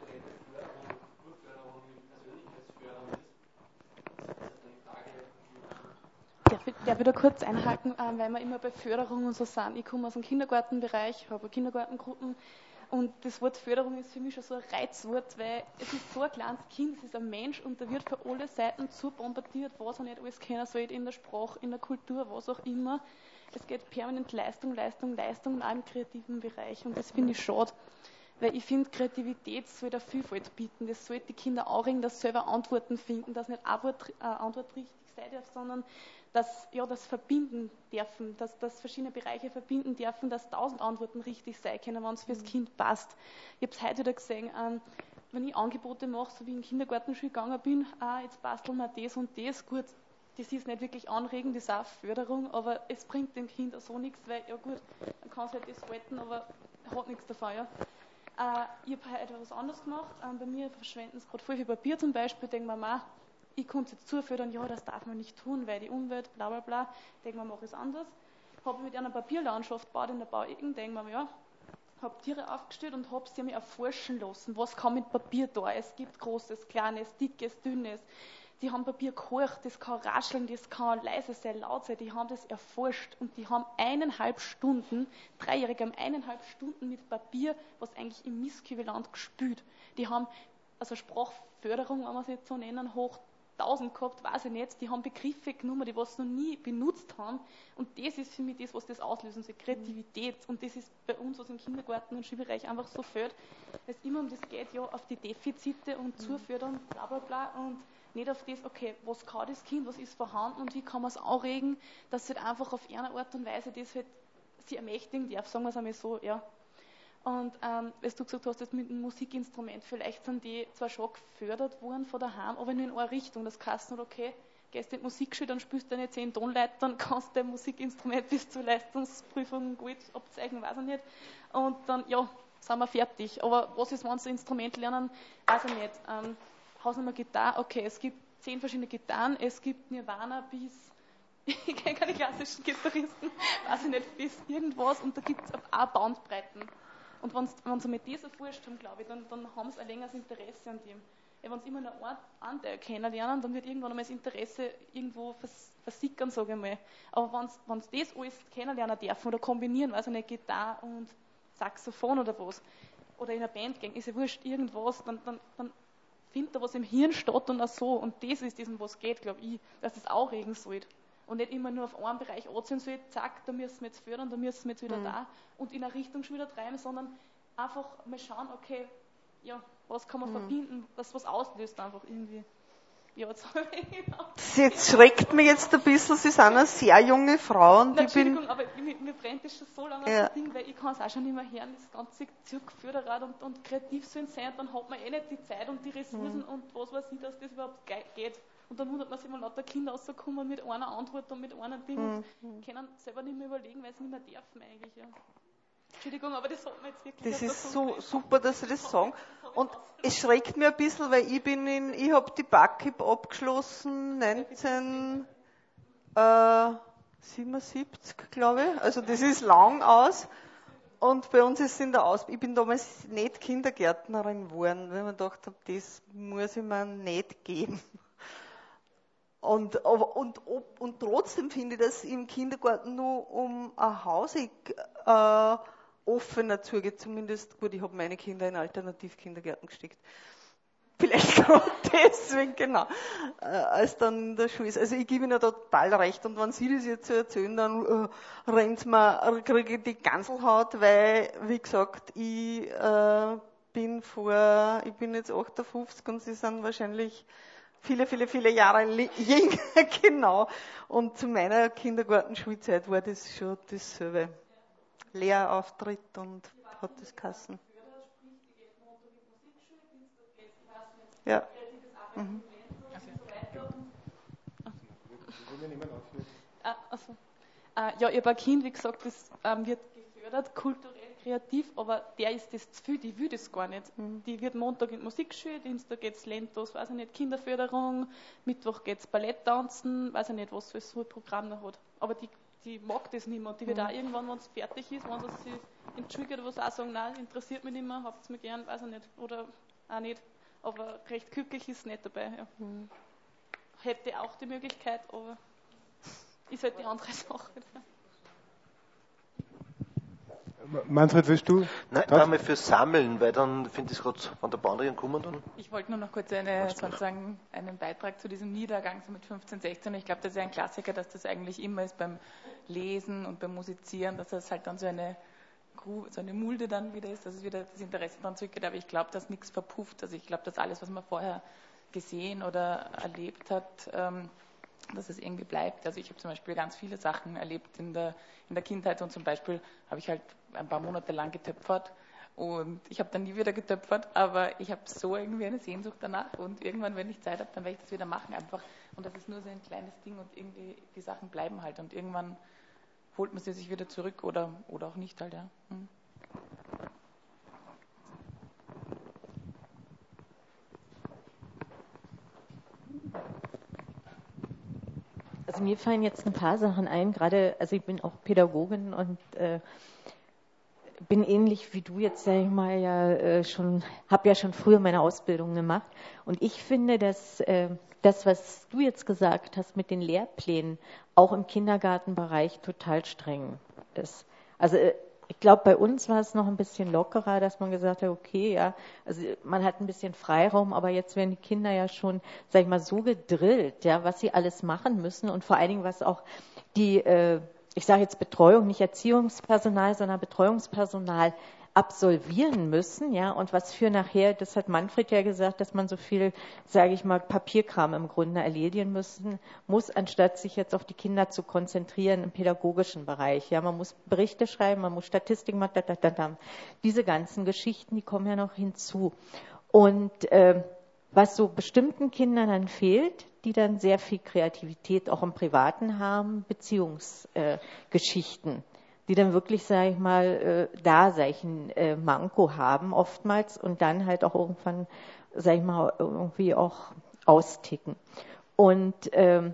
Darf ich, darf ich da kurz einhaken, weil wir immer bei Förderung und so sind. Ich komme aus dem Kindergartenbereich, habe Kindergartengruppen. Und das Wort Förderung ist für mich schon so ein Reizwort, weil es ist so ein kleines Kind, es ist ein Mensch und der wird von alle Seiten zu bombardiert, was er nicht alles kennen soll, in der Sprache, in der Kultur, was auch immer. Es geht permanent Leistung, Leistung, Leistung, auch im kreativen Bereich und das finde ich schade. Weil ich finde, Kreativität soll da Vielfalt bieten, das sollte die Kinder anregen, dass sie selber Antworten finden, dass nicht eine Wort, äh, Antwort richtig sein darf, sondern dass ja, das verbinden dürfen, dass das verschiedene Bereiche verbinden dürfen, dass tausend Antworten richtig sein können, wenn es fürs Kind passt. Ich habe es heute wieder gesehen, ähm, wenn ich Angebote mache, so wie ich in den Kindergartenschule gegangen bin, ah, jetzt basteln wir das und das, gut, das ist nicht wirklich anregend, das ist auch Förderung, aber es bringt dem Kind auch so nichts, weil, ja gut, dann kann es halt das halten, aber hat nichts davon, ja. Äh, ich habe heute was anderes gemacht, ähm, bei mir verschwenden es gerade voll viel Papier zum Beispiel, denke mir mal, ich konnte jetzt zufördern, ja, das darf man nicht tun, weil die Umwelt, bla bla bla, denke mir, mache ich es anders. Habe mit einer Papierlandschaft gebaut in der Bauecken, denke mir, ja, habe Tiere aufgestellt und habe sie mir erforschen lassen, was kann mit Papier da. Es gibt großes, kleines, dickes, dünnes. die haben Papier gekocht, das kann rascheln, das kann leise sein, laut sein, die haben das erforscht und die haben eineinhalb Stunden, Dreijährige haben eineinhalb Stunden mit Papier, was eigentlich im Mistkübeland gespült. Die haben, also Sprachförderung, wenn wir es jetzt so nennen, hoch tausend gehabt, weiß ich nicht, die haben Begriffe genommen, die was noch nie benutzt haben und das ist für mich das, was das auslösen soll, Kreativität und das ist bei uns, was im Kindergarten und Schulbereich einfach so fehlt, weil es immer um das geht, ja, auf die Defizite und Zufördern, bla bla bla und nicht auf das, okay, was kann das Kind, was ist vorhanden und wie kann man es anregen, dass es halt einfach auf eine Art und Weise das halt sie ermächtigen darf, sagen wir es einmal so, ja. Und ähm, was du gesagt hast, das mit dem Musikinstrument, vielleicht sind die zwar schon gefördert worden von daheim, aber nur in eine Richtung. Das heißt nicht, okay, gehst in die Musikschule, dann spielst du deine zehn Tonleitern, kannst dein Musikinstrument bis zur Leistungsprüfung gut abzeichnen, weiß ich nicht. Und dann, ja, sind wir fertig. Aber was ist, wenn sie Instrument lernen, weiß ich nicht. Ähm, Hausnummer Gitarre, okay, es gibt zehn verschiedene Gitarren, es gibt Nirvana bis, ich kenne keine klassischen Gitarristen, weiß ich nicht, bis irgendwas und da gibt es auch Bandbreiten. Und wenn sie mit dieser erforscht haben, glaube ich, dann, dann haben sie ein längeres Interesse an dem. Ja, wenn sie immer nur einen Anteil kennenlernen, dann wird irgendwann einmal das Interesse irgendwo vers versickern, sage ich mal. Aber wenn sie das alles kennenlernen dürfen oder kombinieren, weiß ich nicht, Gitarre und Saxophon oder was, oder in einer Band gehen, ist ja wurscht, irgendwas, dann, dann, dann findet da was im Hirn statt und auch so. Und das ist diesem, was geht, glaube ich, dass das auch regen sollte. Und nicht immer nur auf einen Bereich anziehen soll, zack, da müssen wir jetzt fördern, da müssen wir jetzt wieder mhm. da und in eine Richtung schon wieder treiben, sondern einfach mal schauen, okay, ja, was kann man mhm. verbinden, dass was auslöst einfach irgendwie. Ja, jetzt habe ich genau. Jetzt schreckt mich jetzt ein bisschen, Sie sind eine sehr junge Frau und Nein, ich bin... Entschuldigung, aber mir, mir brennt das schon so lange ja. das Ding, weil ich kann es auch schon nicht mehr hören, das ganze Zirkförderrad und, und kreativ sollen sein und dann hat man eh nicht die Zeit und die Ressourcen mhm. und was weiß ich, dass das überhaupt geht. Und dann wundert man sich immer lauter Kinder rauskommen mit einer Antwort und mit einem Ding und mhm. können selber nicht mehr überlegen, weil sie nicht mehr dürfen eigentlich. Ja. Entschuldigung, aber das hat man jetzt wirklich... Das ist so super, dass Sie das sagen. Und es schreckt mir ein bisschen, weil ich bin in, ich habe die BAKIB abgeschlossen, neunzehnhundertsiebenundsiebzig, glaube ich. Also das ist lang aus. Und bei uns ist es in der Ausbildung, ich bin damals nicht Kindergärtnerin geworden, weil ich mir gedacht habe, das muss ich mir nicht geben. Und, aber, und, und trotzdem finde ich, dass im Kindergarten nur um ein Hausig äh, offener zugeht. Zumindest, gut, ich habe meine Kinder in Alternativkindergärten gesteckt. Vielleicht gerade deswegen, genau, äh, als dann in der Schule ist. Also ich gebe Ihnen da total recht. Und wenn Sie das jetzt so erzählen, dann äh, rennt mir, kriege ich die Ganselhaut, weil, wie gesagt, ich äh, bin vor, ich bin jetzt achtundfünfzig und Sie sind wahrscheinlich viele, viele, viele Jahre jünger, genau. Und zu meiner Kindergartenschulzeit war das schon dasselbe. Lehrauftritt und hat das geheißen. Ja. Mhm. Ah, also, äh, ja, ich habe ein Kind, wie gesagt, das ähm, wird gefördert, kulturell, kreativ, aber der ist das zu viel, die will das gar nicht. Mhm. Die wird Montag in die Musikschule, Dienstag geht es Lentos, weiß ich nicht, Kinderförderung, Mittwoch geht es Balletttanzen, weiß ich nicht, was für ein Programm noch hat. Aber die, die mag das nicht mehr. Und die wird mhm. auch irgendwann, wenn es fertig ist, wenn sie sich entschuldigt oder was auch sagen, nein, interessiert mich nicht mehr, habt es mir gern, weiß ich nicht, oder auch nicht. Aber recht glücklich ist es nicht dabei. Ja. Mhm. Hätte auch die Möglichkeit, aber ist halt die andere Sache. Manfred, willst du? Nein, einmal fürs Sammeln, weil dann finde ich es gerade, wenn der Bandrian kommen dann. Ich wollte nur noch kurz eine, sozusagen einen Beitrag zu diesem Niedergang so mit fünfzehn, sechzehn. Ich glaube, das ist ein Klassiker, dass das eigentlich immer ist beim Lesen und beim Musizieren, dass das halt dann so eine so eine Mulde dann wieder ist, dass es wieder das Interesse daran zurückgeht, aber ich glaube, dass nichts verpufft. Also ich glaube, dass alles, was man vorher gesehen oder erlebt hat, ähm, dass es irgendwie bleibt. Also ich habe zum Beispiel ganz viele Sachen erlebt in der, in der Kindheit und zum Beispiel habe ich halt ein paar Monate lang getöpfert und ich habe dann nie wieder getöpfert, aber ich habe so irgendwie eine Sehnsucht danach und irgendwann, wenn ich Zeit habe, dann werde ich das wieder machen einfach und das ist nur so ein kleines Ding und irgendwie die Sachen bleiben halt und irgendwann holt man sie sich wieder zurück oder, oder auch nicht halt, ja. Hm. Also mir fallen jetzt ein paar Sachen ein, gerade, also ich bin auch Pädagogin und äh, bin ähnlich wie du jetzt, sag ich mal, ja äh, schon, habe ja schon früher meine Ausbildung gemacht. Und ich finde, dass äh, das, was du jetzt gesagt hast mit den Lehrplänen, auch im Kindergartenbereich total streng ist. Also äh, ich glaube, bei uns war es noch ein bisschen lockerer, dass man gesagt hat, okay, ja, also man hat ein bisschen Freiraum, aber jetzt werden die Kinder ja schon, sag ich mal, so gedrillt, ja, was sie alles machen müssen und vor allen Dingen, was auch die, äh, ich sage jetzt Betreuung, nicht Erziehungspersonal, sondern Betreuungspersonal absolvieren müssen, ja, und was für nachher, das hat Manfred ja gesagt, dass man so viel, sage ich mal, Papierkram im Grunde erledigen müssen muss, anstatt sich jetzt auf die Kinder zu konzentrieren im pädagogischen Bereich. Ja, man muss Berichte schreiben, man muss Statistiken machen, da, da, da, da. Diese ganzen Geschichten, die kommen ja noch hinzu. Und äh, was so bestimmten Kindern dann fehlt, die dann sehr viel Kreativität auch im Privaten haben, Beziehungsgeschichten. Äh, die dann wirklich, sage ich mal, äh, da solchen äh, Manko haben oftmals und dann halt auch irgendwann, sage ich mal, irgendwie auch austicken. Und ähm,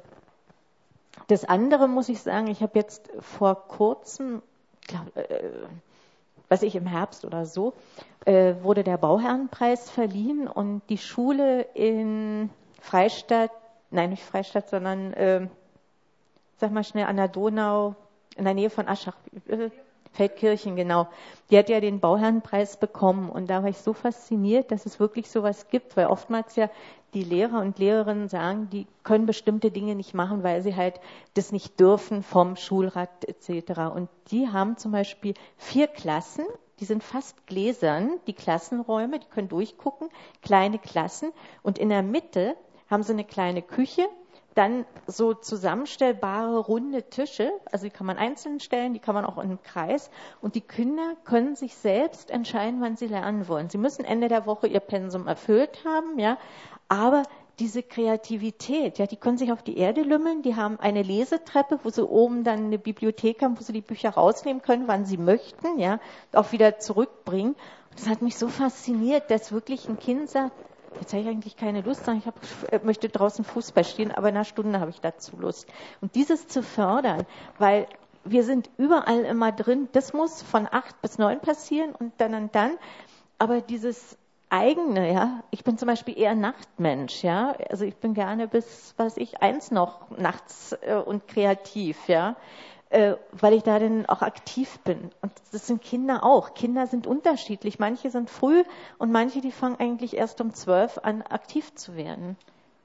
das andere muss ich sagen, ich habe jetzt vor kurzem, glaub, äh, weiß ich, im Herbst oder so, äh, wurde der Bauherrenpreis verliehen und die Schule in Freistadt, nein, nicht Freistadt, sondern, äh, sag mal schnell, an der Donau, in der Nähe von Aschach, äh, Feldkirchen, genau. Die hat ja den Bauherrenpreis bekommen und da war ich so fasziniert, dass es wirklich sowas gibt, weil oftmals ja die Lehrer und Lehrerinnen sagen, die können bestimmte Dinge nicht machen, weil sie halt das nicht dürfen vom Schulrat et cetera. Und die haben zum Beispiel vier Klassen, die sind fast gläsern, die Klassenräume, die können durchgucken, kleine Klassen und in der Mitte haben sie eine kleine Küche, dann so zusammenstellbare runde Tische, also die kann man einzeln stellen, die kann man auch in einem Kreis und die Kinder können sich selbst entscheiden, wann sie lernen wollen. Sie müssen Ende der Woche ihr Pensum erfüllt haben, ja, aber diese Kreativität, ja, die können sich auf die Erde lümmeln, die haben eine Lesetreppe, wo sie oben dann eine Bibliothek haben, wo sie die Bücher rausnehmen können, wann sie möchten, ja, auch wieder zurückbringen. Und das hat mich so fasziniert, dass wirklich ein Kind sagt, jetzt habe ich eigentlich keine Lust, sondern ich hab, möchte draußen Fußball spielen, aber in einer Stunde habe ich dazu Lust. Und dieses zu fördern, weil wir sind überall immer drin, das muss von acht bis neun passieren und dann und dann, aber dieses eigene, ja, ich bin zum Beispiel eher Nachtmensch, ja, also ich bin gerne bis, was ich, eins noch nachts äh, und kreativ, ja, äh, weil ich da dann auch aktiv bin. Und das sind Kinder auch. Kinder sind unterschiedlich. Manche sind früh und manche, die fangen eigentlich erst um zwölf an, aktiv zu werden.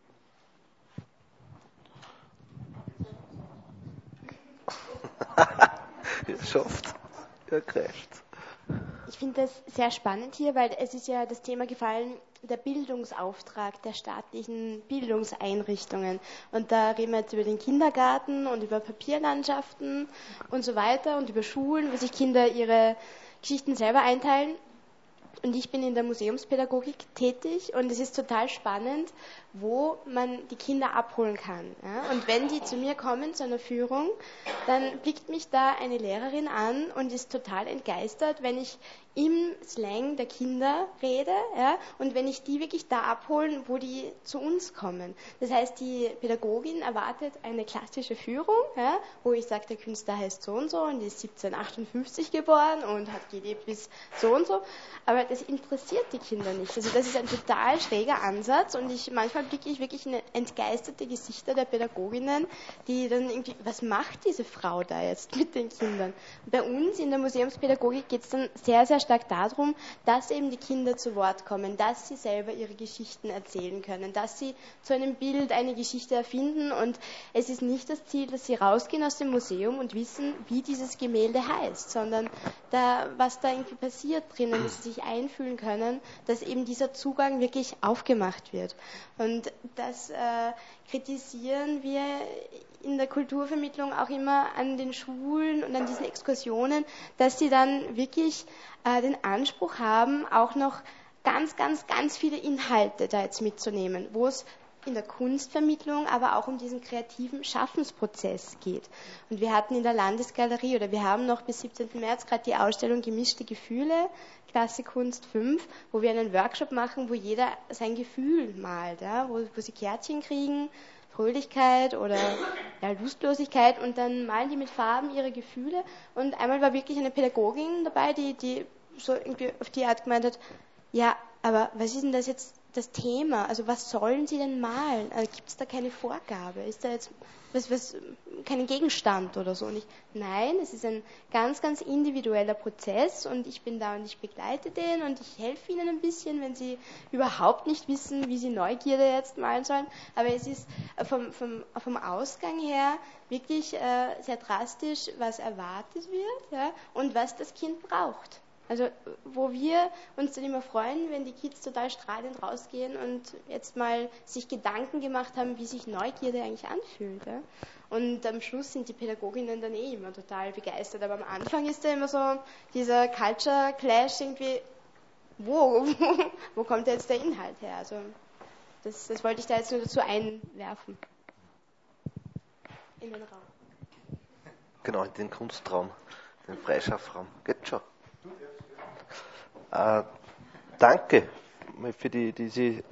Ihr schafft, ihr greift. Ich finde das sehr spannend hier, weil es ist ja das Thema gefallen, der Bildungsauftrag der staatlichen Bildungseinrichtungen. Und da reden wir jetzt über den Kindergarten und über Papierlandschaften und so weiter und über Schulen, wo sich Kinder ihre Geschichten selber einteilen. Und ich bin in der Museumspädagogik tätig und es ist total spannend, wo man die Kinder abholen kann. Ja? Und wenn die zu mir kommen zu einer Führung, dann blickt mich da eine Lehrerin an und ist total entgeistert, wenn ich im Slang der Kinder rede, ja, und wenn ich die wirklich da abholen, wo die zu uns kommen. Das heißt, die Pädagogin erwartet eine klassische Führung, ja, wo ich sage, der Künstler heißt so und so und ist siebzehnhundertachtundfünfzig geboren und hat gelebt bis so und so, aber das interessiert die Kinder nicht. Also das ist ein total schräger Ansatz und ich manchmal blicke ich wirklich in entgeisterte Gesichter der Pädagoginnen, die dann irgendwie, was macht diese Frau da jetzt mit den Kindern? Bei uns in der Museumspädagogik geht es dann sehr, sehr stark darum, dass eben die Kinder zu Wort kommen, dass sie selber ihre Geschichten erzählen können, dass sie zu einem Bild eine Geschichte erfinden und es ist nicht das Ziel, dass sie rausgehen aus dem Museum und wissen, wie dieses Gemälde heißt, sondern da, was da irgendwie passiert drinnen, dass sie sich einfühlen können, dass eben dieser Zugang wirklich aufgemacht wird. Und das äh, kritisieren wir in der Kulturvermittlung auch immer an den Schulen und an diesen Exkursionen, dass sie dann wirklich äh, den Anspruch haben, auch noch ganz, ganz, ganz viele Inhalte da jetzt mitzunehmen, wo es in der Kunstvermittlung, aber auch um diesen kreativen Schaffensprozess geht. Und wir hatten in der Landesgalerie, oder wir haben noch bis siebzehnten März gerade die Ausstellung Gemischte Gefühle, Klasse Kunst fünf, wo wir einen Workshop machen, wo jeder sein Gefühl malt, ja, wo, wo sie Kärtchen kriegen, Fröhlichkeit oder ja, Lustlosigkeit und dann malen die mit Farben ihre Gefühle und einmal war wirklich eine Pädagogin dabei, die, die so irgendwie auf die Art gemeint hat, ja, aber was ist denn das jetzt das Thema? Also was sollen sie denn malen? Also gibt es da keine Vorgabe? Ist da jetzt was, was, kein Gegenstand oder so? Und ich, nein, es ist ein ganz, ganz individueller Prozess und ich bin da und ich begleite den und ich helfe ihnen ein bisschen, wenn sie überhaupt nicht wissen, wie sie Neugierde jetzt malen sollen. Aber es ist vom, vom, vom Ausgang her wirklich äh, sehr drastisch, was erwartet wird, ja, und was das Kind braucht. Also wo wir uns dann immer freuen, wenn die Kids total strahlend rausgehen und jetzt mal sich Gedanken gemacht haben, wie sich Neugierde eigentlich anfühlt. Ja? Und am Schluss sind die Pädagoginnen dann eh immer total begeistert. Aber am Anfang ist da immer so dieser Culture Clash irgendwie, wo, wo kommt jetzt der Inhalt her? Also das, das wollte ich da jetzt nur dazu einwerfen. In den Raum. Genau, in den Kunstraum, den Freischaffraum. Geht schon. Äh, danke für die, diese,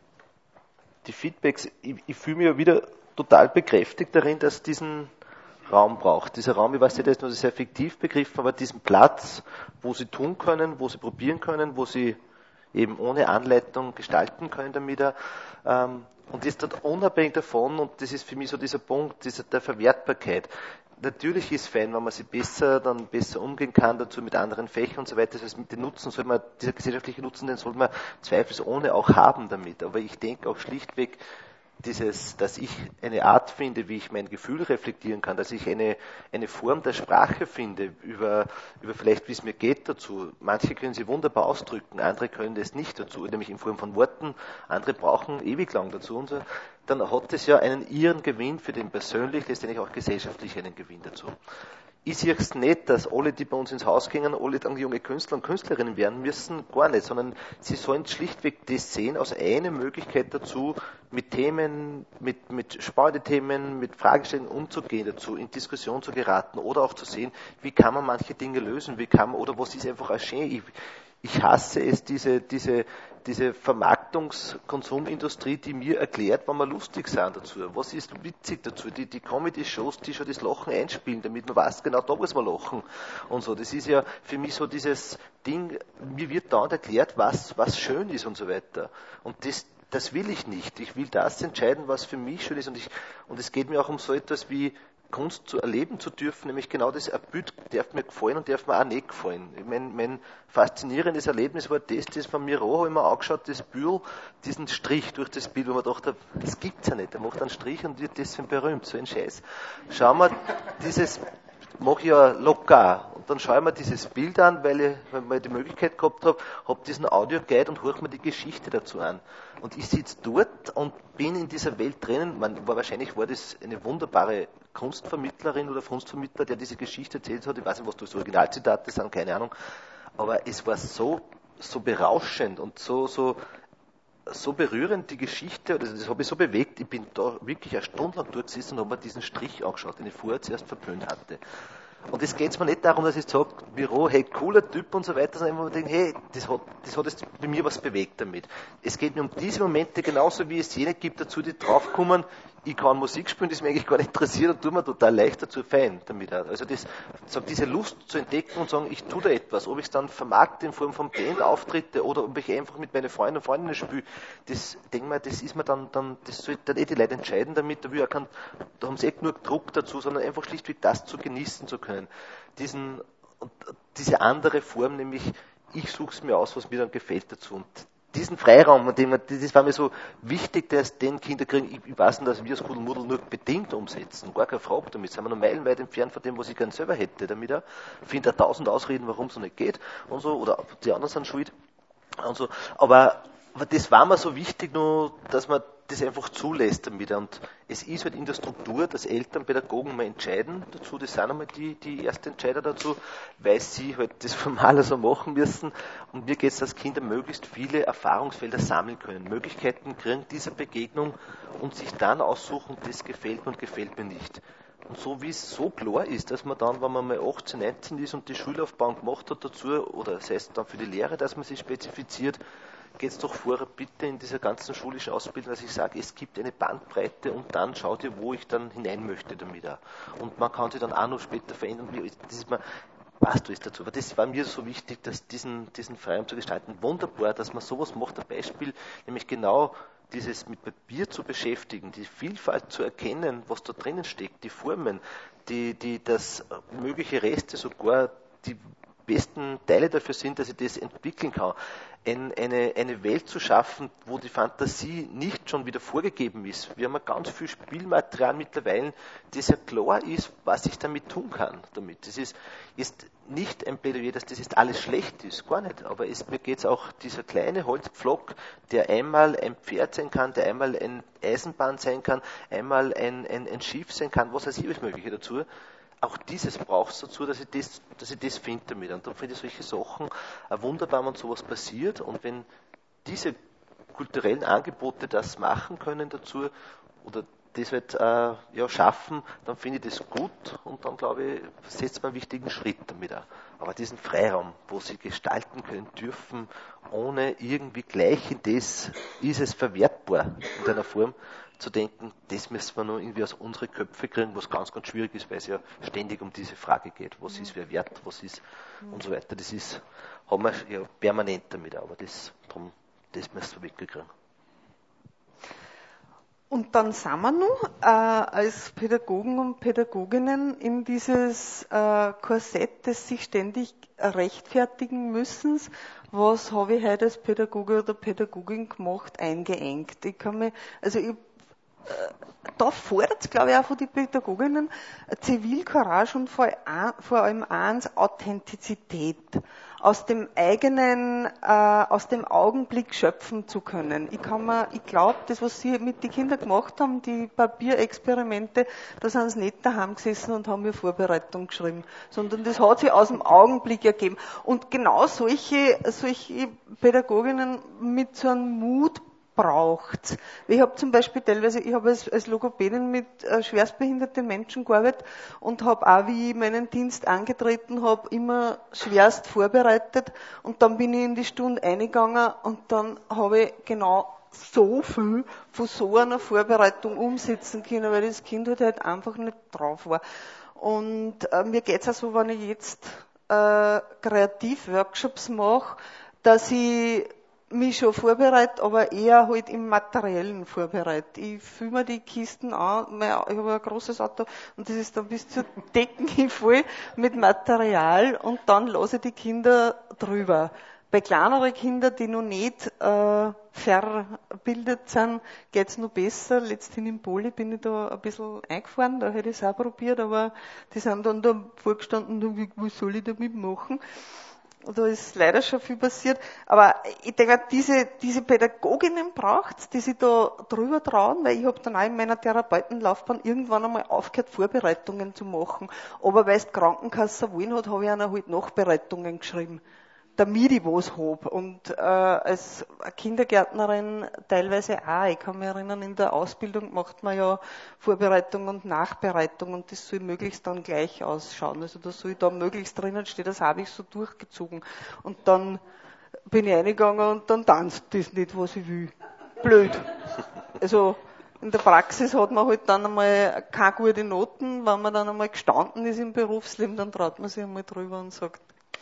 die Feedbacks. Ich, ich fühle mich ja wieder total bekräftigt darin, dass es diesen Raum braucht. Dieser Raum, ich weiß nicht, der ist nur sehr fiktiv begriffen, aber diesen Platz, wo sie tun können, wo sie probieren können, wo sie eben ohne Anleitung gestalten können damit. Ähm, und ist dort unabhängig davon, und das ist für mich so dieser Punkt dieser, der Verwertbarkeit. Natürlich ist es fein, wenn man sie besser, dann besser umgehen kann, dazu mit anderen Fächern und so weiter. Das heißt, mit den Nutzen soll man, dieser gesellschaftliche Nutzen, den soll man zweifelsohne auch haben damit. Aber ich denke auch schlichtweg, dieses, dass ich eine Art finde, wie ich mein Gefühl reflektieren kann, dass ich eine, eine Form der Sprache finde, über, über vielleicht, wie es mir geht dazu. Manche können sie wunderbar ausdrücken, andere können das nicht dazu, nämlich in Form von Worten, andere brauchen ewig lang dazu und so. Dann hat es ja einen ihren Gewinn für den persönlich, letztendlich auch gesellschaftlich einen Gewinn dazu. Ich sehe es nicht, dass alle, die bei uns ins Haus gehen, alle dann junge Künstler und Künstlerinnen werden müssen, gar nicht, sondern sie sollen schlichtweg das sehen als eine Möglichkeit dazu, mit Themen, mit, mit spannenden Themen, mit Fragestellungen umzugehen dazu, in Diskussion zu geraten oder auch zu sehen, wie kann man manche Dinge lösen, wie kann man, oder was ist einfach ein schön. Ich, ich hasse es, diese, diese, diese Vermarktungskonzumindustrie, die mir erklärt, wann wir lustig sind dazu. Was ist witzig dazu? Die, die Comedy-Shows, die schon das Lachen einspielen, damit man weiß, genau da muss man lachen und so. Das ist ja für mich so dieses Ding, mir wird dauernd erklärt, was, was schön ist und so weiter. Und das, das will ich nicht. Ich will das entscheiden, was für mich schön ist. Und, ich, und es geht mir auch um so etwas wie Kunst zu erleben zu dürfen, nämlich genau das, ein Bild darf mir gefallen und darf mir auch nicht gefallen. Mein, mein faszinierendes Erlebnis war das, das von Miro, habe ich mir angeschaut, das Bühl, diesen Strich durch das Bild, wo man dachte, das gibt's ja nicht, er macht einen Strich und wird deswegen berühmt, so ein Scheiß. Schauen wir dieses, mache ich ja locker, und dann schaue ich mir dieses Bild an, weil ich, weil ich die Möglichkeit gehabt habe, habe diesen Audioguide und höre mir die Geschichte dazu an. Und ich sitze dort und bin in dieser Welt drinnen, man, war, wahrscheinlich war das eine wunderbare Kunstvermittlerin oder Kunstvermittler, der diese Geschichte erzählt hat. Ich weiß nicht, was das Originalzitate sind, keine Ahnung. Aber es war so, so berauschend und so, so, so berührend, die Geschichte, oder das habe ich so bewegt. Ich bin da wirklich eine Stunde lang durchgesessen und habe mir diesen Strich angeschaut, den ich vorher zuerst verpönt hatte. Und es geht mir nicht darum, dass ich sage, Büro, hey, cooler Typ und so weiter, sondern immer denke, hey, das hat, das hat jetzt bei mir was bewegt damit. Es geht mir um diese Momente, genauso wie es jene gibt dazu, die draufkommen, ich kann Musik spielen, das mich eigentlich gar nicht interessiert und tut mir total leicht dazu fein damit. Also das, sag, diese Lust zu entdecken und sagen, ich tue da etwas, ob ich es dann vermarkte in Form von Bandauftritte oder ob ich einfach mit meinen Freunden und Freundinnen spiele, das, denke mal, das ist mir dann, dann, das soll dann eh die Leute entscheiden damit, da, will ich auch kein, da haben sie echt nur Druck dazu, sondern einfach schlichtweg das zu genießen zu können. Diesen, und diese andere Form, nämlich, ich suche es mir aus, was mir dann gefällt dazu. Und diesen Freiraum, an dem, das war mir so wichtig, dass den Kinder kriegen, ich, ich weiß nicht, dass wir das Kuddelmuddel nur bedingt umsetzen, gar keine Frage damit, sind wir noch meilenweit entfernt von dem, was ich gern selber hätte damit. Ich finde da tausend Ausreden, warum es noch nicht geht und so, oder die anderen sind schuld und so, aber, aber das war mir so wichtig, nur, dass man das einfach zulässt damit. Und es ist halt in der Struktur, dass Eltern, Pädagogen mal entscheiden dazu, das sind einmal die, die ersten Entscheider dazu, weil sie halt das formal so machen müssen. Und mir geht es, dass Kinder möglichst viele Erfahrungsfelder sammeln können, Möglichkeiten kriegen dieser Begegnung und sich dann aussuchen, das gefällt mir und gefällt mir nicht. Und so wie es so klar ist, dass man dann, wenn man mal achtzehn, neunzehn ist und die Schullaufbahn gemacht hat dazu, oder das heißt dann für die Lehre, dass man sich spezifiziert, geht es doch vorher bitte in dieser ganzen schulischen Ausbildung, dass ich sage, es gibt eine Bandbreite und dann schaut ihr, wo ich dann hinein möchte damit auch. Und man kann sich dann auch noch später verändern. Das ist mir, passt alles dazu. Aber das war mir so wichtig, dass diesen, diesen Freiraum zu gestalten. Wunderbar, dass man sowas macht. Ein Beispiel, nämlich genau dieses mit Papier zu beschäftigen, die Vielfalt zu erkennen, was da drinnen steckt, die Formen, die, die das mögliche Reste, sogar die besten Teile dafür sind, dass ich das entwickeln kann. Ein, eine, eine Welt zu schaffen, wo die Fantasie nicht schon wieder vorgegeben ist. Wir haben ja ganz viel Spielmaterial mittlerweile, das ja klar ist, was ich damit tun kann. Damit. Das ist, ist nicht ein Plädoyer, dass das jetzt alles schlecht ist, gar nicht. Aber es, mir geht es auch, dieser kleine Holzpflock, der einmal ein Pferd sein kann, der einmal ein Eisenbahn sein kann, einmal ein, ein, ein Schiff sein kann, was weiß ich, alles Mögliche dazu. Auch dieses braucht es dazu, dass ich das, dass ich das finde damit. Und da finde ich solche Sachen auch wunderbar, wenn sowas passiert. Und wenn diese kulturellen Angebote das machen können dazu oder das halt, äh, ja, schaffen, dann finde ich das gut und dann, glaube ich, setzt man einen wichtigen Schritt damit auch. Aber diesen Freiraum, wo sie gestalten können dürfen, ohne irgendwie gleich in das, ist es verwertbar in einer Form, zu denken, das müssen wir nur irgendwie aus unsere Köpfe kriegen, was ganz, ganz schwierig ist, weil es ja ständig um diese Frage geht. Was ist wer wert, was ist und so weiter. Das ist, haben wir ja permanent damit, aber das, darum, das müssen wir wirklich kriegen. Und dann sind wir noch äh, als Pädagogen und Pädagoginnen in dieses äh, Korsett des sich ständig rechtfertigen müssen. Was habe ich heute als Pädagoge oder Pädagogin gemacht, eingeengt. Ich kann mich, also ich da fordert es, glaube ich, auch von den Pädagoginnen Zivilcourage und vor allem eins, Authentizität. Aus dem eigenen, äh, aus dem Augenblick schöpfen zu können. Ich kann mir, ich glaube, das, was Sie mit den Kindern gemacht haben, die Papierexperimente, da sind sie nicht daheim gesessen und haben mir Vorbereitung geschrieben, sondern das hat sich aus dem Augenblick ergeben. Und genau solche, solche Pädagoginnen mit so einem Mut braucht. Ich habe zum Beispiel teilweise, ich habe als, als Logopädin mit äh, schwerstbehinderten Menschen gearbeitet und habe auch, wie ich meinen Dienst angetreten habe, immer schwerst vorbereitet und dann bin ich in die Stunde eingegangen und dann habe ich genau so viel von so einer Vorbereitung umsetzen können, weil das Kind halt, halt einfach nicht drauf war. Und äh, mir geht's auch so, wenn ich jetzt äh, Kreativworkshops mache, dass ich mich schon vorbereitet, aber eher halt im Materiellen vorbereitet. Ich fülle mir die Kisten an, ich habe ein großes Auto und das ist dann bis zur Decke voll mit Material und dann lasse ich die Kinder drüber. Bei kleineren Kindern, die noch nicht äh, verbildet sind, geht's noch besser. Letzthin im Poli bin ich da ein bisschen eingefahren, da hätte ich es auch probiert, aber die sind dann da vorgestanden, was soll ich damit machen? Da ist leider schon viel passiert. Aber ich denke, diese, diese Pädagoginnen braucht's, die sich da drüber trauen, weil ich habe dann auch in meiner Therapeutenlaufbahn irgendwann einmal aufgehört, Vorbereitungen zu machen. Aber weil es die Krankenkasse wollen hat, habe ich einer halt Nachbereitungen geschrieben, damit ich was habe. Und äh, als Kindergärtnerin teilweise auch. Ich kann mich erinnern, in der Ausbildung macht man ja Vorbereitung und Nachbereitung und das soll möglichst dann gleich ausschauen. Also da soll da möglichst drinnen stehen, das habe ich so durchgezogen. Und dann bin ich reingegangen und dann tanzt das nicht, was ich will. Blöd. Also in der Praxis hat man halt dann einmal keine gute Noten. Wenn man dann einmal gestanden ist im Berufsleben, dann traut man sich einmal drüber und sagt,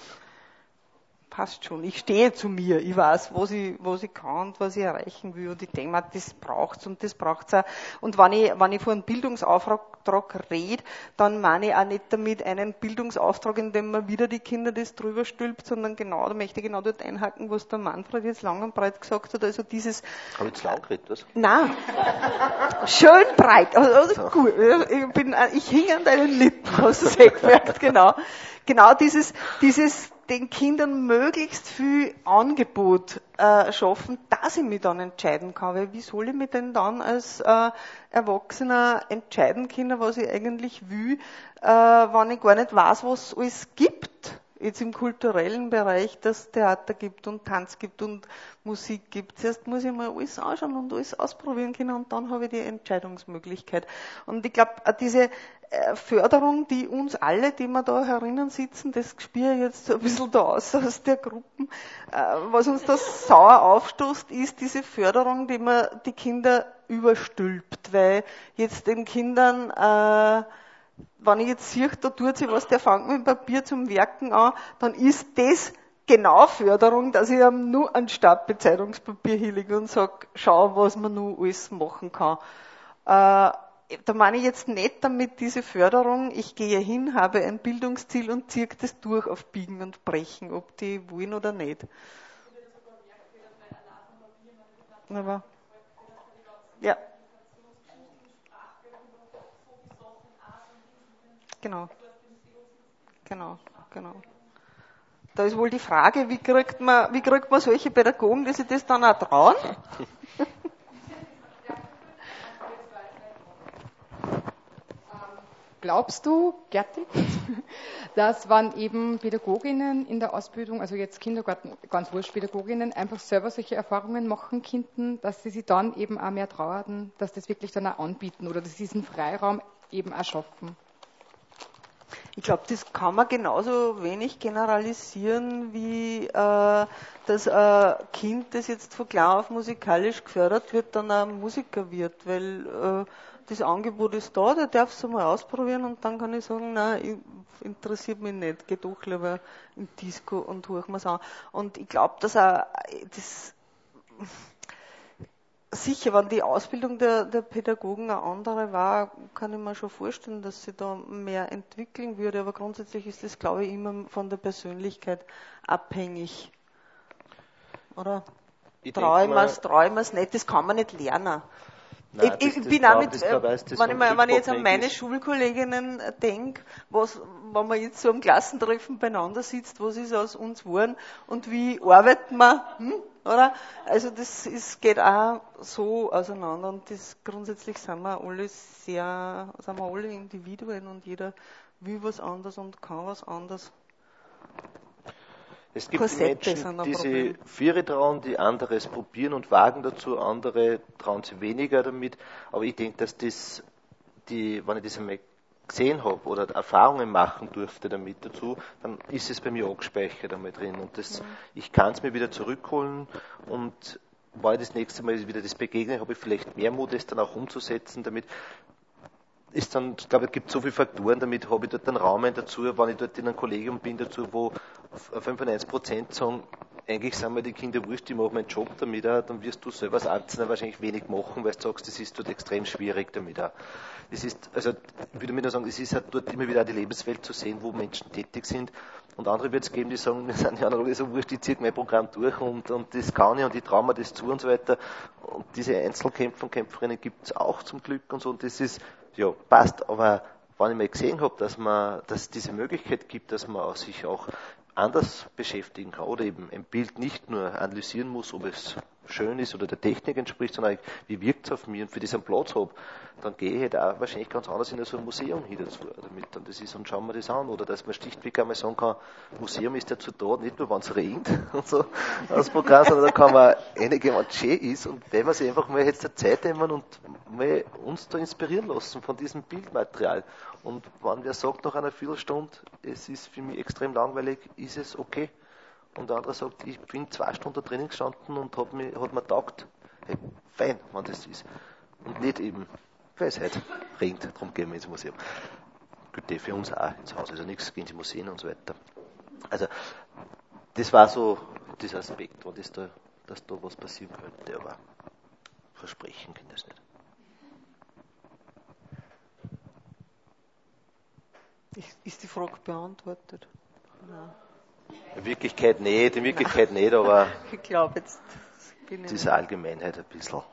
passt schon, ich stehe zu mir, ich weiß, was ich, was ich kann und was ich erreichen will und ich denke mir, das braucht's und das braucht's auch. Und wenn ich, wenn ich von einem Bildungsauftrag rede, dann meine ich auch nicht damit einen Bildungsauftrag, in dem man wieder die Kinder das drüber stülpt, sondern genau, da möchte ich genau dort einhaken, was der Manfred jetzt lang und breit gesagt hat, also dieses... Habe ich jetzt lang geredet, was? Nein, schön breit, also, also gut, ich bin, ich hing an deinen Lippen, hast du es eh gemerkt, genau. Genau dieses, dieses, den Kindern möglichst viel Angebot äh, schaffen, dass ich mich dann entscheiden kann. Weil wie soll ich mich denn dann als äh, Erwachsener entscheiden können, was ich eigentlich will, äh, wenn ich gar nicht weiß, was es alles gibt? jetzt im kulturellen Bereich, dass es Theater gibt und Tanz gibt und Musik gibt. Zuerst muss ich mal alles anschauen und alles ausprobieren können und dann habe ich die Entscheidungsmöglichkeit. Und ich glaube, diese Förderung, die uns alle, die wir da herinnen sitzen, das spüre ich jetzt so ein bisschen da aus, aus der Gruppen, was uns da sauer aufstoßt, ist diese Förderung, die man die Kinder überstülpt, weil jetzt den Kindern, äh, wenn ich jetzt sehe, da tut sich was, der fängt mit dem Papier zum Werken an, dann ist das genau Förderung, dass ich ihm nur einen Stapel Zeitungspapier hinlege und sage, schau, was man nur alles machen kann. Äh, Da meine ich jetzt nicht damit diese Förderung, ich gehe hin, habe ein Bildungsziel und ziehe das durch auf Biegen und Brechen, ob die wollen oder nicht. Aber, ja. Genau. Genau, genau. Da ist wohl die Frage, wie kriegt man, wie kriegt man solche Pädagogen, die sich das dann auch trauen? Glaubst du, Gerti, dass wenn eben Pädagoginnen in der Ausbildung, also jetzt Kindergarten, ganz wurscht, Pädagoginnen einfach selber solche Erfahrungen machen könnten, dass sie sich dann eben auch mehr trauen, dass das wirklich dann auch anbieten oder dass sie diesen Freiraum eben auch schaffen? Ich glaube, das kann man genauso wenig generalisieren, wie äh, dass ein Kind, das jetzt von klein auf musikalisch gefördert wird, dann auch Musiker wird, weil äh, das Angebot ist da, der darf es mal ausprobieren und dann kann ich sagen, nein, interessiert mich nicht, geh doch lieber in Disco und hör mir's an. Und ich glaube, dass auch das sicher, wenn die Ausbildung der, der Pädagogen eine andere war, kann ich mir schon vorstellen, dass sie da mehr entwickeln würde, aber grundsätzlich ist das, glaube ich, immer von der Persönlichkeit abhängig. Oder? Traue ich mir's, traue ich mir's nicht, das kann man nicht lernen. Nein, ich, ich bin auch mit, äh, wenn, ich mal, wenn ich jetzt an meine ist. Schulkolleginnen denke, was, wenn man jetzt so am Klassentreffen beieinander sitzt, was ist aus uns geworden und wie arbeiten wir, hm, oder? Also das ist, geht auch so auseinander und das grundsätzlich sind wir alle sehr, sind wir alle Individuen und jeder will was anderes und kann was anderes. Es gibt die Menschen, die sich Viere trauen, die anderes probieren und wagen dazu, andere trauen sich weniger damit. Aber ich denke, dass das, die, wenn ich das einmal gesehen habe oder Erfahrungen machen durfte damit dazu, dann ist es bei mir auch gespeichert einmal drin. Und das, ja. Ich kann es mir wieder zurückholen und weil das nächste Mal wieder das begegnen, habe ich vielleicht mehr Mut, es dann auch umzusetzen, damit ist dann, ich glaube, es gibt so viele Faktoren, damit habe ich dort einen Raum dazu, wenn ich dort in einem Kollegium bin dazu, wo fünfundneunzig Prozent sagen, eigentlich sind mir die Kinder wurscht, ich mache meinen Job damit auch, dann wirst du selber als Einzelner wahrscheinlich wenig machen, weil du sagst, das ist dort extrem schwierig damit auch. Das ist, also, ich würde mir nur sagen, es ist halt dort immer wieder auch die Lebenswelt zu sehen, wo Menschen tätig sind. Und andere wird es geben, die sagen, wir sind ja alle so wurscht, ich ziehe mein Programm durch und, und das kann ich und ich traue mir das zu und so weiter. Und diese Einzelkämpfer und Kämpferinnen gibt es auch zum Glück und so, und das ist, ja, passt, aber wenn ich mal gesehen habe, dass man, dass es diese Möglichkeit gibt, dass man auch sich auch anders beschäftigen kann oder eben ein Bild nicht nur analysieren muss, ob es schön ist oder der Technik entspricht, sondern wie wirkt es auf mich und für diesen Platz habe, dann gehe ich halt auch wahrscheinlich ganz anders in so ein Museum hin dazu damit. Und das ist, und schauen wir das an. Oder dass man schlichtweg einmal sagen kann, Museum ist dazu da, nicht nur wenn es regnet und so als Programm, sondern da kann man einige, wenn es schön ist und wenn wir sich einfach mal jetzt der Zeit nehmen und mal uns da inspirieren lassen von diesem Bildmaterial. Und wenn wer sagt nach einer Viertelstunde, es ist für mich extrem langweilig, ist es okay. Und der andere sagt, ich bin zwei Stunden drinnen gestanden und hat mir, hat mir taugt. Hey, fein, wenn das ist. Und nicht eben, weil es halt regnet, darum gehen wir ins Museum. Gut, für uns auch ins Haus, also nichts gegen die Museen und so weiter. Also, das war so dieser Aspekt, wo das da, dass da was passieren könnte, aber versprechen kann das nicht. Ist die Frage beantwortet? Nein. In Wirklichkeit nicht, in Wirklichkeit Nein. nicht, aber ich glaube jetzt bin diese Allgemeinheit ein bisschen.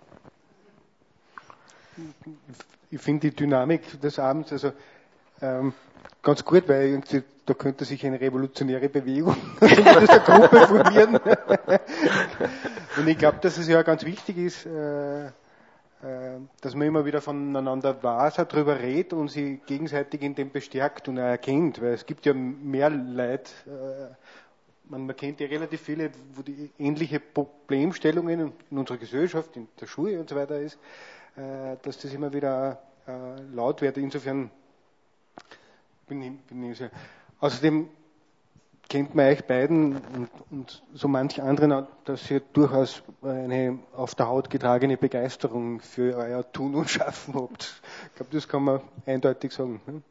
Ich finde die Dynamik des Abends also ähm, ganz gut, weil irgendwie, da könnte sich eine revolutionäre Bewegung in dieser Gruppe formieren. Und ich glaube, dass es ja ganz wichtig ist, äh, dass man immer wieder voneinander weiß, darüber redet und sie gegenseitig in dem bestärkt und auch erkennt, weil es gibt ja mehr Leute, man, man kennt ja relativ viele, wo die ähnliche Problemstellungen in unserer Gesellschaft, in der Schule und so weiter ist, dass das immer wieder laut wird. Insofern bin ich, bin ich sehr. Außerdem kennt man euch beiden und, und so manch anderen, dass ihr durchaus eine auf der Haut getragene Begeisterung für euer Tun und Schaffen habt. Ich glaube, das kann man eindeutig sagen. Hm?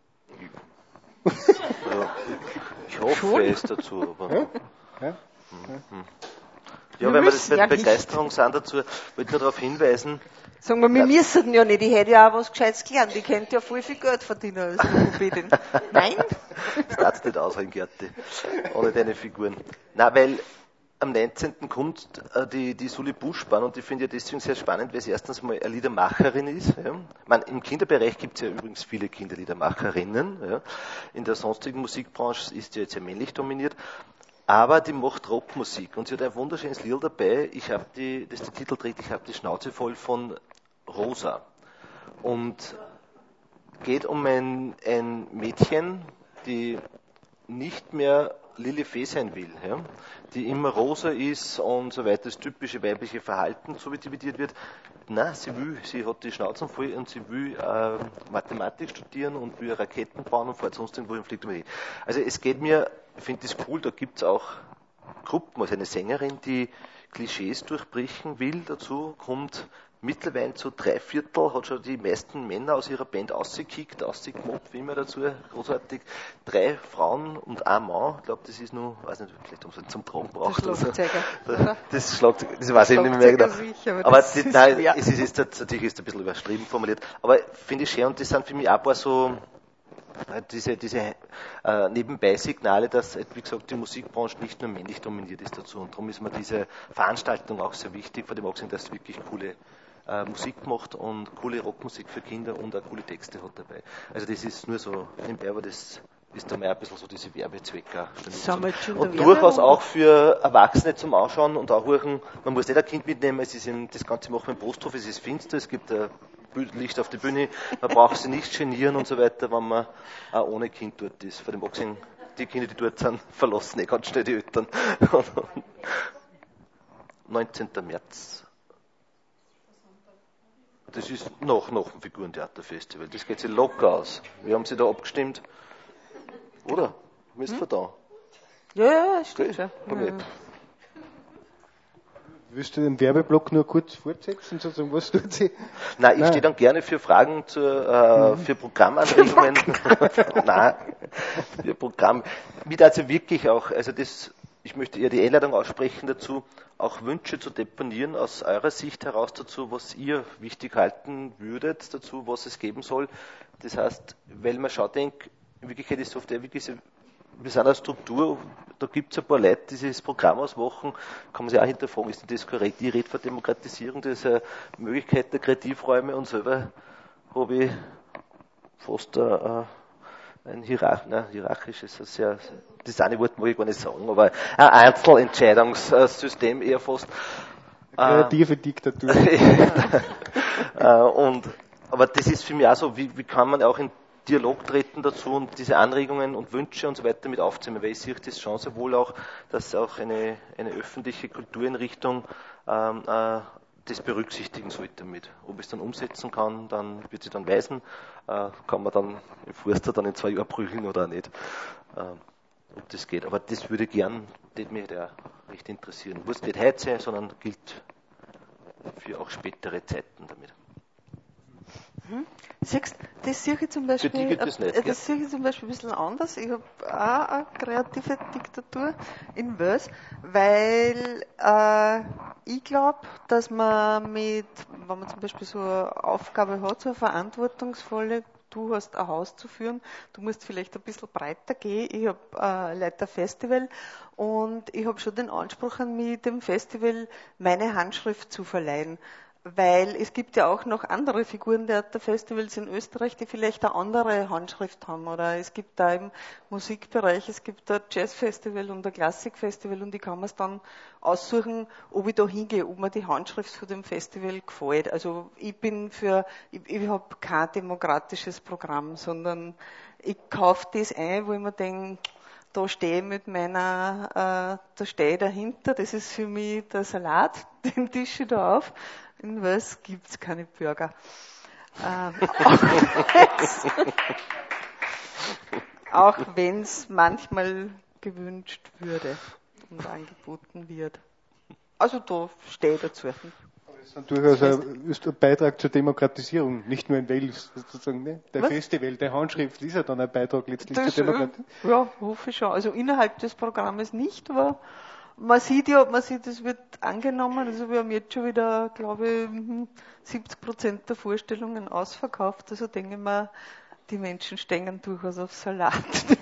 Ja, ich hoffe Schon? es dazu. Aber ja? Ja? Mhm. Ja, wenn wir das bei ja Begeisterung nicht. sind dazu, wollte ich nur darauf hinweisen. Sagen wir, wir müssen ja nicht, ich hätte ja auch was Gescheites gelernt, ich könnte ja voll viel Geld verdienen als Logopädin. Nein? Das darfst nicht ausreden, Gerti, ohne deine Figuren. Nein, weil am neunzehnten kommt äh, die, die Sully Buschbahn und ich finde ja deswegen sehr spannend, weil sie erstens mal eine Liedermacherin ist. Ja. Man, im Kinderbereich gibt es ja übrigens viele Kinderliedermacherinnen. Ja. In der sonstigen Musikbranche ist sie jetzt ja männlich dominiert. Aber die macht Rockmusik und sie hat ein wunderschönes Lied dabei. Ich habe die, das der Titel trägt, ich habe die Schnauze voll von Rosa. Und geht um ein, ein Mädchen, die nicht mehr Lilifee sein will, ja? Die immer rosa ist und so weiter, das typische weibliche Verhalten, so wie dividiert wird. Nein, sie will, sie hat die Schnauzen voll und sie will äh, Mathematik studieren und will Raketen bauen und fährt sonst irgendwo und fliegt um die. Also es geht mir, ich finde das cool, da gibt es auch Gruppen, also eine Sängerin, die Klischees durchbrechen will, dazu kommt mittlerweile zu drei Viertel, hat schon die meisten Männer aus ihrer Band ausgekickt, ausgemobbt, wie immer dazu, großartig. Drei Frauen und ein Mann, ich glaube, das ist nur, weiß nicht, vielleicht ob es zum Traum braucht. Das Schlagzeuger, oder? Das Schlagzeuger, das weiß ich nicht mehr genau. Sicher, aber aber die, nein, schwer. es ist jetzt natürlich ist ein bisschen überschrieben formuliert, aber finde ich schön und das sind für mich auch ein paar so, diese, diese äh, Nebenbei-Signale, dass, wie gesagt, die Musikbranche nicht nur männlich dominiert ist dazu und darum ist mir diese Veranstaltung auch sehr wichtig, vor dem Abgesehen, dass es wirklich coole Äh, Musik macht und coole Rockmusik für Kinder und auch coole Texte hat dabei. Also das ist nur so nebenbei, aber das ist da mal ein bisschen so diese Werbezwecke. Und durchaus auch für Erwachsene zum Anschauen und auch hören, man muss nicht ein Kind mitnehmen, es ist im, das Ganze machen wir im Posthof, es ist finster, es gibt ein Licht auf der Bühne, man braucht sich nicht genieren und so weiter, wenn man auch ohne Kind dort ist. Vor dem Abgesehen, die Kinder, die dort sind, verlassen eh ganz schnell die Eltern. neunzehnten März. Das ist noch, noch ein Figurentheaterfestival. Das geht sich locker aus. Wir haben sie da abgestimmt. Oder? Bist du hm? da? Ja, ja, stimmt schon. Okay. Ja. Willst du den Werbeblock nur kurz fortsetzen, sozusagen, was tut sie? Nein, ich stehe dann gerne für Fragen zur, äh, für Programmanregungen. Nein, für Programm. Mit also wirklich auch, also das, ich möchte eher die Einladung aussprechen dazu, auch Wünsche zu deponieren aus eurer Sicht heraus dazu, was ihr wichtig halten würdet, dazu, was es geben soll. Das heißt, weil man schaut, denkt, in Wirklichkeit ist oft wirklich, wir sind eine Struktur, da gibt es ein paar Leute, die dieses Programm ausmachen, kann man sich auch hinterfragen, ist das korrekt? Ich rede von Demokratisierung, das ist eine Möglichkeit der Kreativräume und selber habe ich fast eine, ein Hierarch, ne, hierarchisches, sehr, das eine Wort mag ich gar nicht sagen, aber ein Einzelentscheidungssystem eher fast. Kreative Diktatur. und, aber das ist für mich auch so, wie, wie kann man auch in Dialog treten dazu und diese Anregungen und Wünsche und so weiter mit aufzunehmen, weil ich sehe das schon sehr wohl auch, dass auch eine, eine öffentliche Kultureinrichtung ähm, äh, das berücksichtigen sollte mit. Ob ich es dann umsetzen kann, dann wird sich dann weisen, äh, kann man dann im Forster dann in zwei Jahren prügeln oder auch nicht, äh, ob das geht. Aber das würde ich gern, das mich da recht interessieren. Muss nicht heute sein, sondern gilt für auch spätere Zeiten damit. Hm. Siehst, das sehe ich zum Beispiel, das nicht, äh, das sehe ich zum Beispiel ein bisschen anders. Ich habe auch eine kreative Diktatur in Wels, weil äh, ich glaube, dass man mit, wenn man zum Beispiel so eine Aufgabe hat, so eine verantwortungsvolle, du hast ein Haus zu führen, du musst vielleicht ein bisschen breiter gehen. Ich habe äh, Leiter Festival und ich habe schon den Anspruch an mich, dem Festival meine Handschrift zu verleihen. weil es gibt ja auch noch andere Figurentheaterfestivals in Österreich, die vielleicht eine andere Handschrift haben. Oder es gibt da im Musikbereich, es gibt da Jazzfestival und ein Klassikfestival und ich kann mir es dann aussuchen, ob ich da hingehe, ob mir die Handschrift von dem Festival gefällt. Also ich bin für, ich, ich habe kein demokratisches Programm, sondern ich kaufe das ein, wo ich mir denke, da stehe ich mit meiner, äh, da stehe ich dahinter, das ist für mich der Salat, den tische ich da auf. In was gibt's keine Burger. Ähm, auch wenn es manchmal gewünscht würde und angeboten wird. Also da stehe ich dazu. Das ist durchaus ein, ist ein Beitrag zur Demokratisierung, nicht nur in Wales sozusagen. Ne? Der Was? Festival, der Handschrift ist ja dann ein Beitrag letztlich das, zur Demokratie. Ja, hoffe ich schon. Also innerhalb des Programmes nicht, aber man sieht ja, man sieht, es wird angenommen, also wir haben jetzt schon wieder, glaube ich, siebzig Prozent der Vorstellungen ausverkauft, also denke ich mal, die Menschen stehen durchaus auf Salat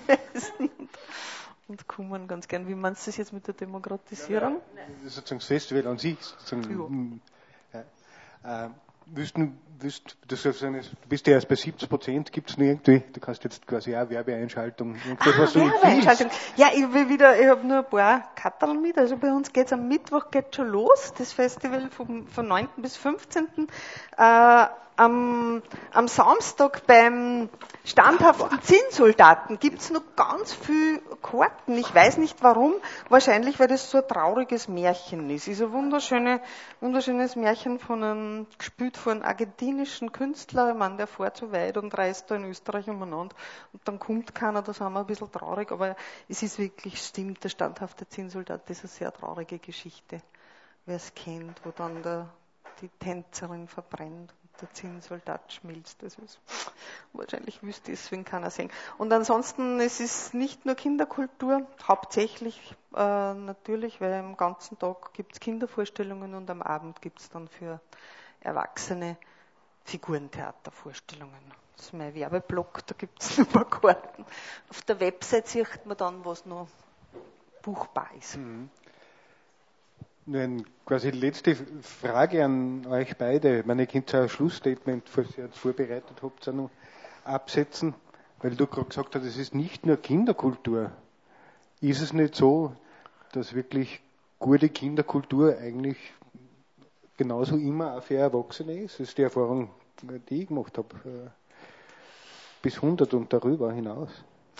und kommen ganz gern. Wie meinst du das jetzt mit der Demokratisierung? Ja, ja. Sozusagen das Festival an sich, sozusagen, ja. Ja. Äh, Wüssten, wüsst, das ist eine, du bist ja erst bei siebzig Prozent, gibt es nur irgendwie, du kannst jetzt quasi auch Werbeeinschaltung, irgendwas, ah, was du Werbeeinschaltung. Ja, ich will wieder, ich habe nur ein paar Katterl mit, also bei uns geht's am Mittwoch geht schon los, das Festival vom, von neunten bis fünfzehnten Äh, am, am Samstag beim standhaften Zinnsoldaten gibt's noch ganz viel Karten. Ich weiß nicht warum. Wahrscheinlich, weil das so ein trauriges Märchen ist. Es ist ein wunderschöne, wunderschönes Märchen von einem, gespielt von einem argentinischen Künstler. Ich meine, der fährt so weit und reist da in Österreich umeinander. Und dann kommt keiner, da sind wir ein bisschen traurig. Aber es ist wirklich, stimmt, der standhafte Zinnsoldat, das ist eine sehr traurige Geschichte. Wer es kennt, wo dann der, die Tänzerin verbrennt. Der Zinnsoldat schmilzt. Das ist wahrscheinlich wüsste ich, deswegen kann er sehen. Und ansonsten, es ist nicht nur Kinderkultur, hauptsächlich äh, natürlich, weil am ganzen Tag gibt es Kindervorstellungen und am Abend gibt es dann für Erwachsene Figurentheatervorstellungen. Das ist mein Werbeblock, da gibt es ein paar Karten. Auf der Website sieht man dann, was noch buchbar ist. Mhm. Nur eine quasi letzte Frage an euch beide. Ich meine, ihr könnt ja ein Schlussstatement, falls ihr jetzt vorbereitet habt, auch noch absetzen, weil du gerade gesagt hast, es ist nicht nur Kinderkultur. Ist es nicht so, dass wirklich gute Kinderkultur eigentlich genauso immer auch für Erwachsene ist? Das ist die Erfahrung, die ich gemacht habe, bis hundert und darüber hinaus.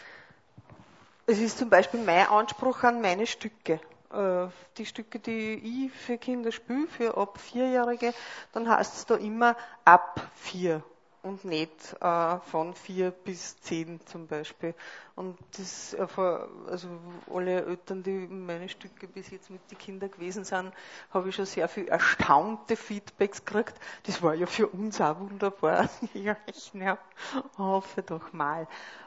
Es ist zum Beispiel mein Anspruch an meine Stücke. Die Stücke, die ich für Kinder spiele, für ab Vierjährige, dann heißt es da immer ab vier und nicht äh, von vier bis zehn zum Beispiel. Und das, also alle Eltern, die meine Stücke bis jetzt mit den Kindern gewesen sind, habe ich schon sehr viel erstaunte Feedbacks gekriegt. Das war ja für uns auch wunderbar. Ja, ich ne, hoffe doch mal.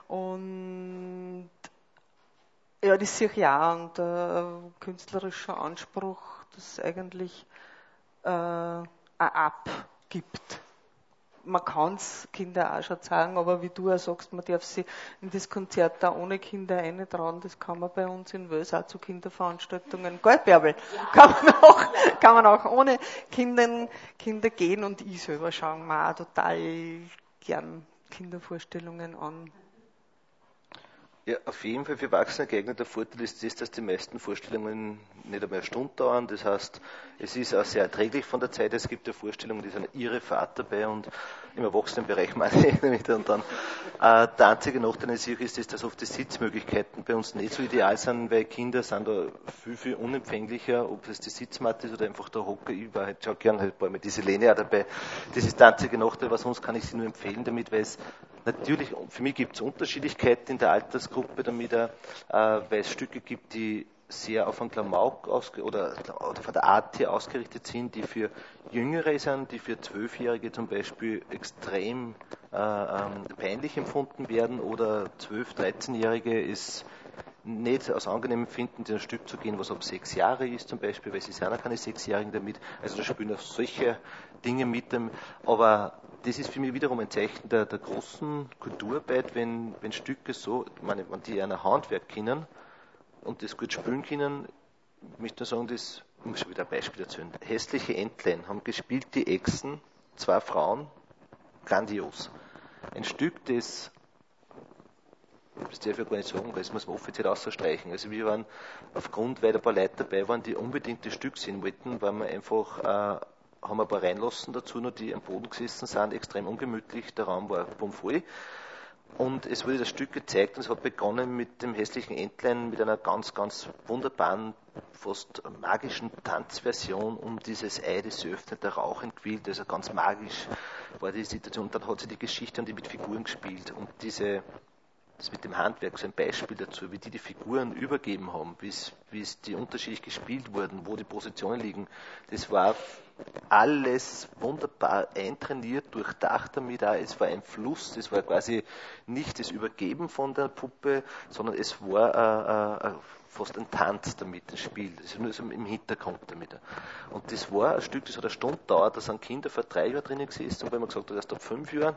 Und ja, das sehe ich ja, und äh, künstlerischer Anspruch, das eigentlich äh, ein Ab gibt. Man kann es Kinder auch schon zeigen, aber wie du auch sagst, man darf sie in das Konzert da ohne Kinder eintrauen, das kann man bei uns in Wels auch zu Kinderveranstaltungen, gell, Bärbel? Kann man auch, kann man auch ohne Kindern, Kinder gehen, und ich selber schaue mir auch total gern Kindervorstellungen an. Ja, auf jeden Fall für Erwachsene geeignet. Der Vorteil ist das, dass die meisten Vorstellungen nicht einmal eine Stunde dauern. Das heißt, es ist auch sehr erträglich von der Zeit. Es gibt ja Vorstellungen, die sind irre Fahrt dabei, und im Erwachsenenbereich meine ich damit. Und dann, äh, der einzige Nachteil ist, ist, dass oft die Sitzmöglichkeiten bei uns nicht so ideal sind, weil Kinder sind da viel, viel unempfänglicher, ob es die Sitzmatte ist oder einfach der Hocker. Ich war halt schon gern halt ein paar Mal diese Lehne auch dabei. Das ist der einzige Nachteil, was sonst kann ich sie nur empfehlen damit, weil es natürlich, für mich gibt es Unterschiedlichkeiten in der Altersgruppe damit, äh, weil es Stücke gibt, die sehr auf einen Klamauk ausge- oder, oder von der Art her ausgerichtet sind, die für Jüngere sind, die für Zwölfjährige zum Beispiel extrem äh, ähm, peinlich empfunden werden, oder zwölf-, dreizehnjährige ist nicht als angenehm finden, in ein Stück zu gehen, was ab sechs Jahre ist zum Beispiel, weil sie sind auch keine Sechsjährigen damit, also da spielen auch solche Dinge mit dem, aber das ist für mich wiederum ein Zeichen der, der großen Kulturarbeit, wenn, wenn Stücke so, ich meine, wenn die einer Handwerk kennen und das gut spielen können, ich möchte nur sagen, das ich muss schon wieder ein Beispiel erzählen. Hässliche Entlein haben gespielt, die Echsen, zwei Frauen, grandios. Ein Stück, das, das darf ich gar nicht sagen, weil das muss man offiziell ausstreichen. Also wir waren aufgrund, weil ein paar Leute dabei waren, die unbedingt das Stück sehen wollten, weil wir einfach, äh, haben ein paar reinlassen dazu, nur die am Boden gesessen sind, extrem ungemütlich, der Raum war bummvoll. Und es wurde das Stück gezeigt und es hat begonnen mit dem hässlichen Entlein, mit einer ganz, ganz wunderbaren, fast magischen Tanzversion um dieses Ei, das sie öffnet, der Rauch entquillt, also ganz magisch war die Situation. Und dann hat sie die Geschichte und die mit Figuren gespielt und diese, das mit dem Handwerk, so ein Beispiel dazu, wie die die Figuren übergeben haben, wie es, wie es die unterschiedlich gespielt wurden, wo die Positionen liegen, das war alles wunderbar eintrainiert, durchdacht damit auch. Es war ein Fluss, es war quasi nicht das Übergeben von der Puppe, sondern es war äh, äh, fast ein Tanz damit, ein Spiel. Das ist nur so im Hintergrund damit. Und das war ein Stück, das hat eine Stunde gedauert, da sind Kinder vor drei Jahren drinnen gesessen und wenn man gesagt hat, erst ab fünf Jahren.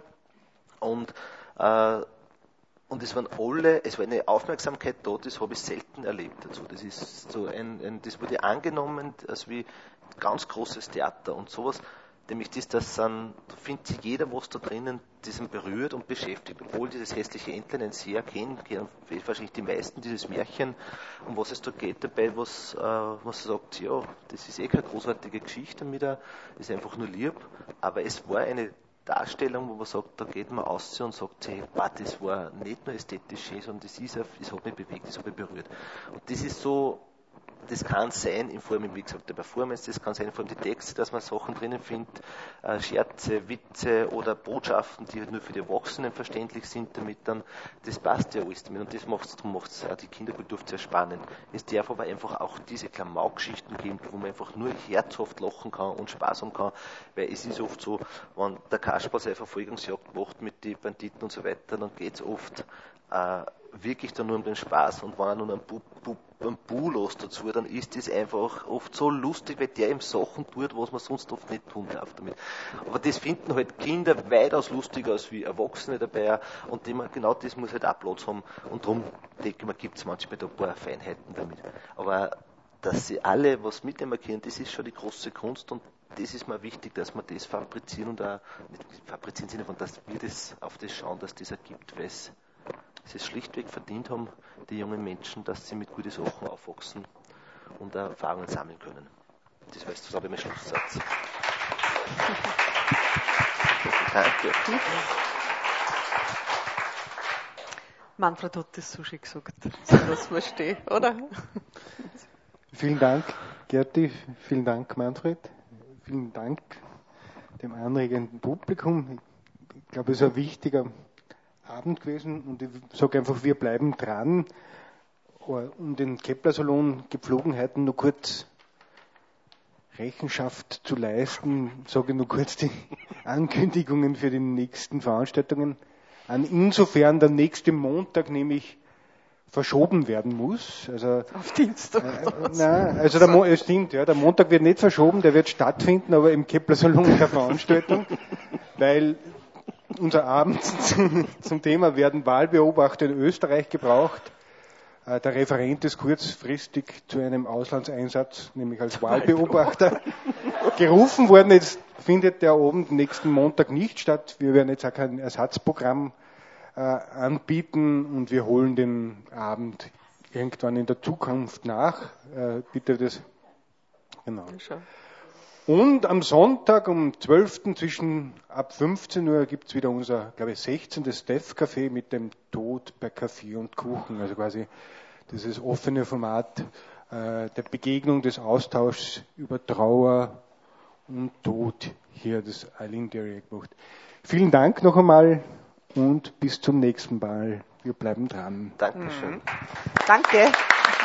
Und äh, Und es waren alle, es war eine Aufmerksamkeit da, das habe ich selten erlebt dazu. Das ist so ein, ein das wurde angenommen als wie ganz großes Theater und sowas. Nämlich das, das sind, da findet sich jeder was da drinnen, diesen berührt und beschäftigt. Obwohl dieses hässliche Entlein ein sehr kennt, kennen wahrscheinlich die meisten dieses Märchen, um was es da geht dabei, was, äh, was sagt, ja, das ist eh keine großartige Geschichte mit, der, ist einfach nur lieb, aber es war eine Darstellung, wo man sagt, da geht man aus und sagt, hey, wow, das war nicht nur ästhetisch schön, sondern das, ist, das hat mich bewegt, das hat mich berührt. Und das ist so, das kann sein in Form, wie gesagt, der Performance, das kann sein in Form der Texte, dass man Sachen drinnen findet, äh, Scherze, Witze oder Botschaften, die halt nur für die Erwachsenen verständlich sind, damit dann, das passt ja alles damit und das macht es, darum macht es auch die Kinderkultur sehr spannend. Es darf aber einfach auch diese Klamaukgeschichten geben, wo man einfach nur herzhaft lachen kann und Spaß haben kann, weil es ist oft so, wenn der Kasperl seine Verfolgungsjagd macht mit den Banditen und so weiter, dann geht es oft äh, wirklich dann nur um den Spaß und wenn er nur einen Bu, Bu, einen Bu los dazu, dann ist das einfach oft so lustig, weil der ihm Sachen tut, was man sonst oft nicht tun darf damit. Aber das finden halt Kinder weitaus lustiger als wie Erwachsene dabei und dem, genau das muss halt auch Platz haben und darum denke ich mir, gibt es manchmal da ein paar Feinheiten damit. Aber dass sie alle was mitnehmen können, das ist schon die große Kunst und das ist mir wichtig, dass wir das fabrizieren und auch, nicht fabrizieren im Sinne von, dass wir das auf das schauen, dass das ergibt, weil es sie es schlichtweg verdient haben, die jungen Menschen, dass sie mit guten Sachen aufwachsen und Erfahrungen sammeln können. Das war jetzt, glaube ich, mein Schlusssatz. Danke. Manfred hat das so schön gesagt, so das verstehe, oder? Vielen Dank, Gerti, vielen Dank, Manfred, vielen Dank dem anregenden Publikum. Ich glaube, es ist ein wichtiger Abend gewesen und ich sage einfach, wir bleiben dran. Um den Kepler-Salon Gepflogenheiten nur kurz Rechenschaft zu leisten, sage ich nur kurz die Ankündigungen für die nächsten Veranstaltungen an. Insofern der nächste Montag nämlich verschoben werden muss. Also, auf Dienstag. Äh, nein, also der Mo- es stimmt, ja, der Montag wird nicht verschoben, der wird stattfinden, aber im Kepler-Salon keine Veranstaltung, weil unser Abend zum Thema werden Wahlbeobachter in Österreich gebraucht. Der Referent ist kurzfristig zu einem Auslandseinsatz, nämlich als Wahlbeobachter, gerufen worden. Jetzt findet der Abend nächsten Montag nicht statt. Wir werden jetzt auch kein Ersatzprogramm äh, anbieten und wir holen den Abend irgendwann in der Zukunft nach. Äh, bitte das. Genau. Und am Sonntag um zwölften zwischen ab fünfzehn Uhr gibt es wieder unser, glaube ich, sechzehnten Steph-Café mit dem Tod bei Kaffee und Kuchen. Also quasi dieses offene Format äh, der Begegnung, des Austauschs über Trauer und Tod hier, das Eileen Derry gemacht. Vielen Dank noch einmal und bis zum nächsten Mal. Wir bleiben dran. Dankeschön. Mhm. Danke.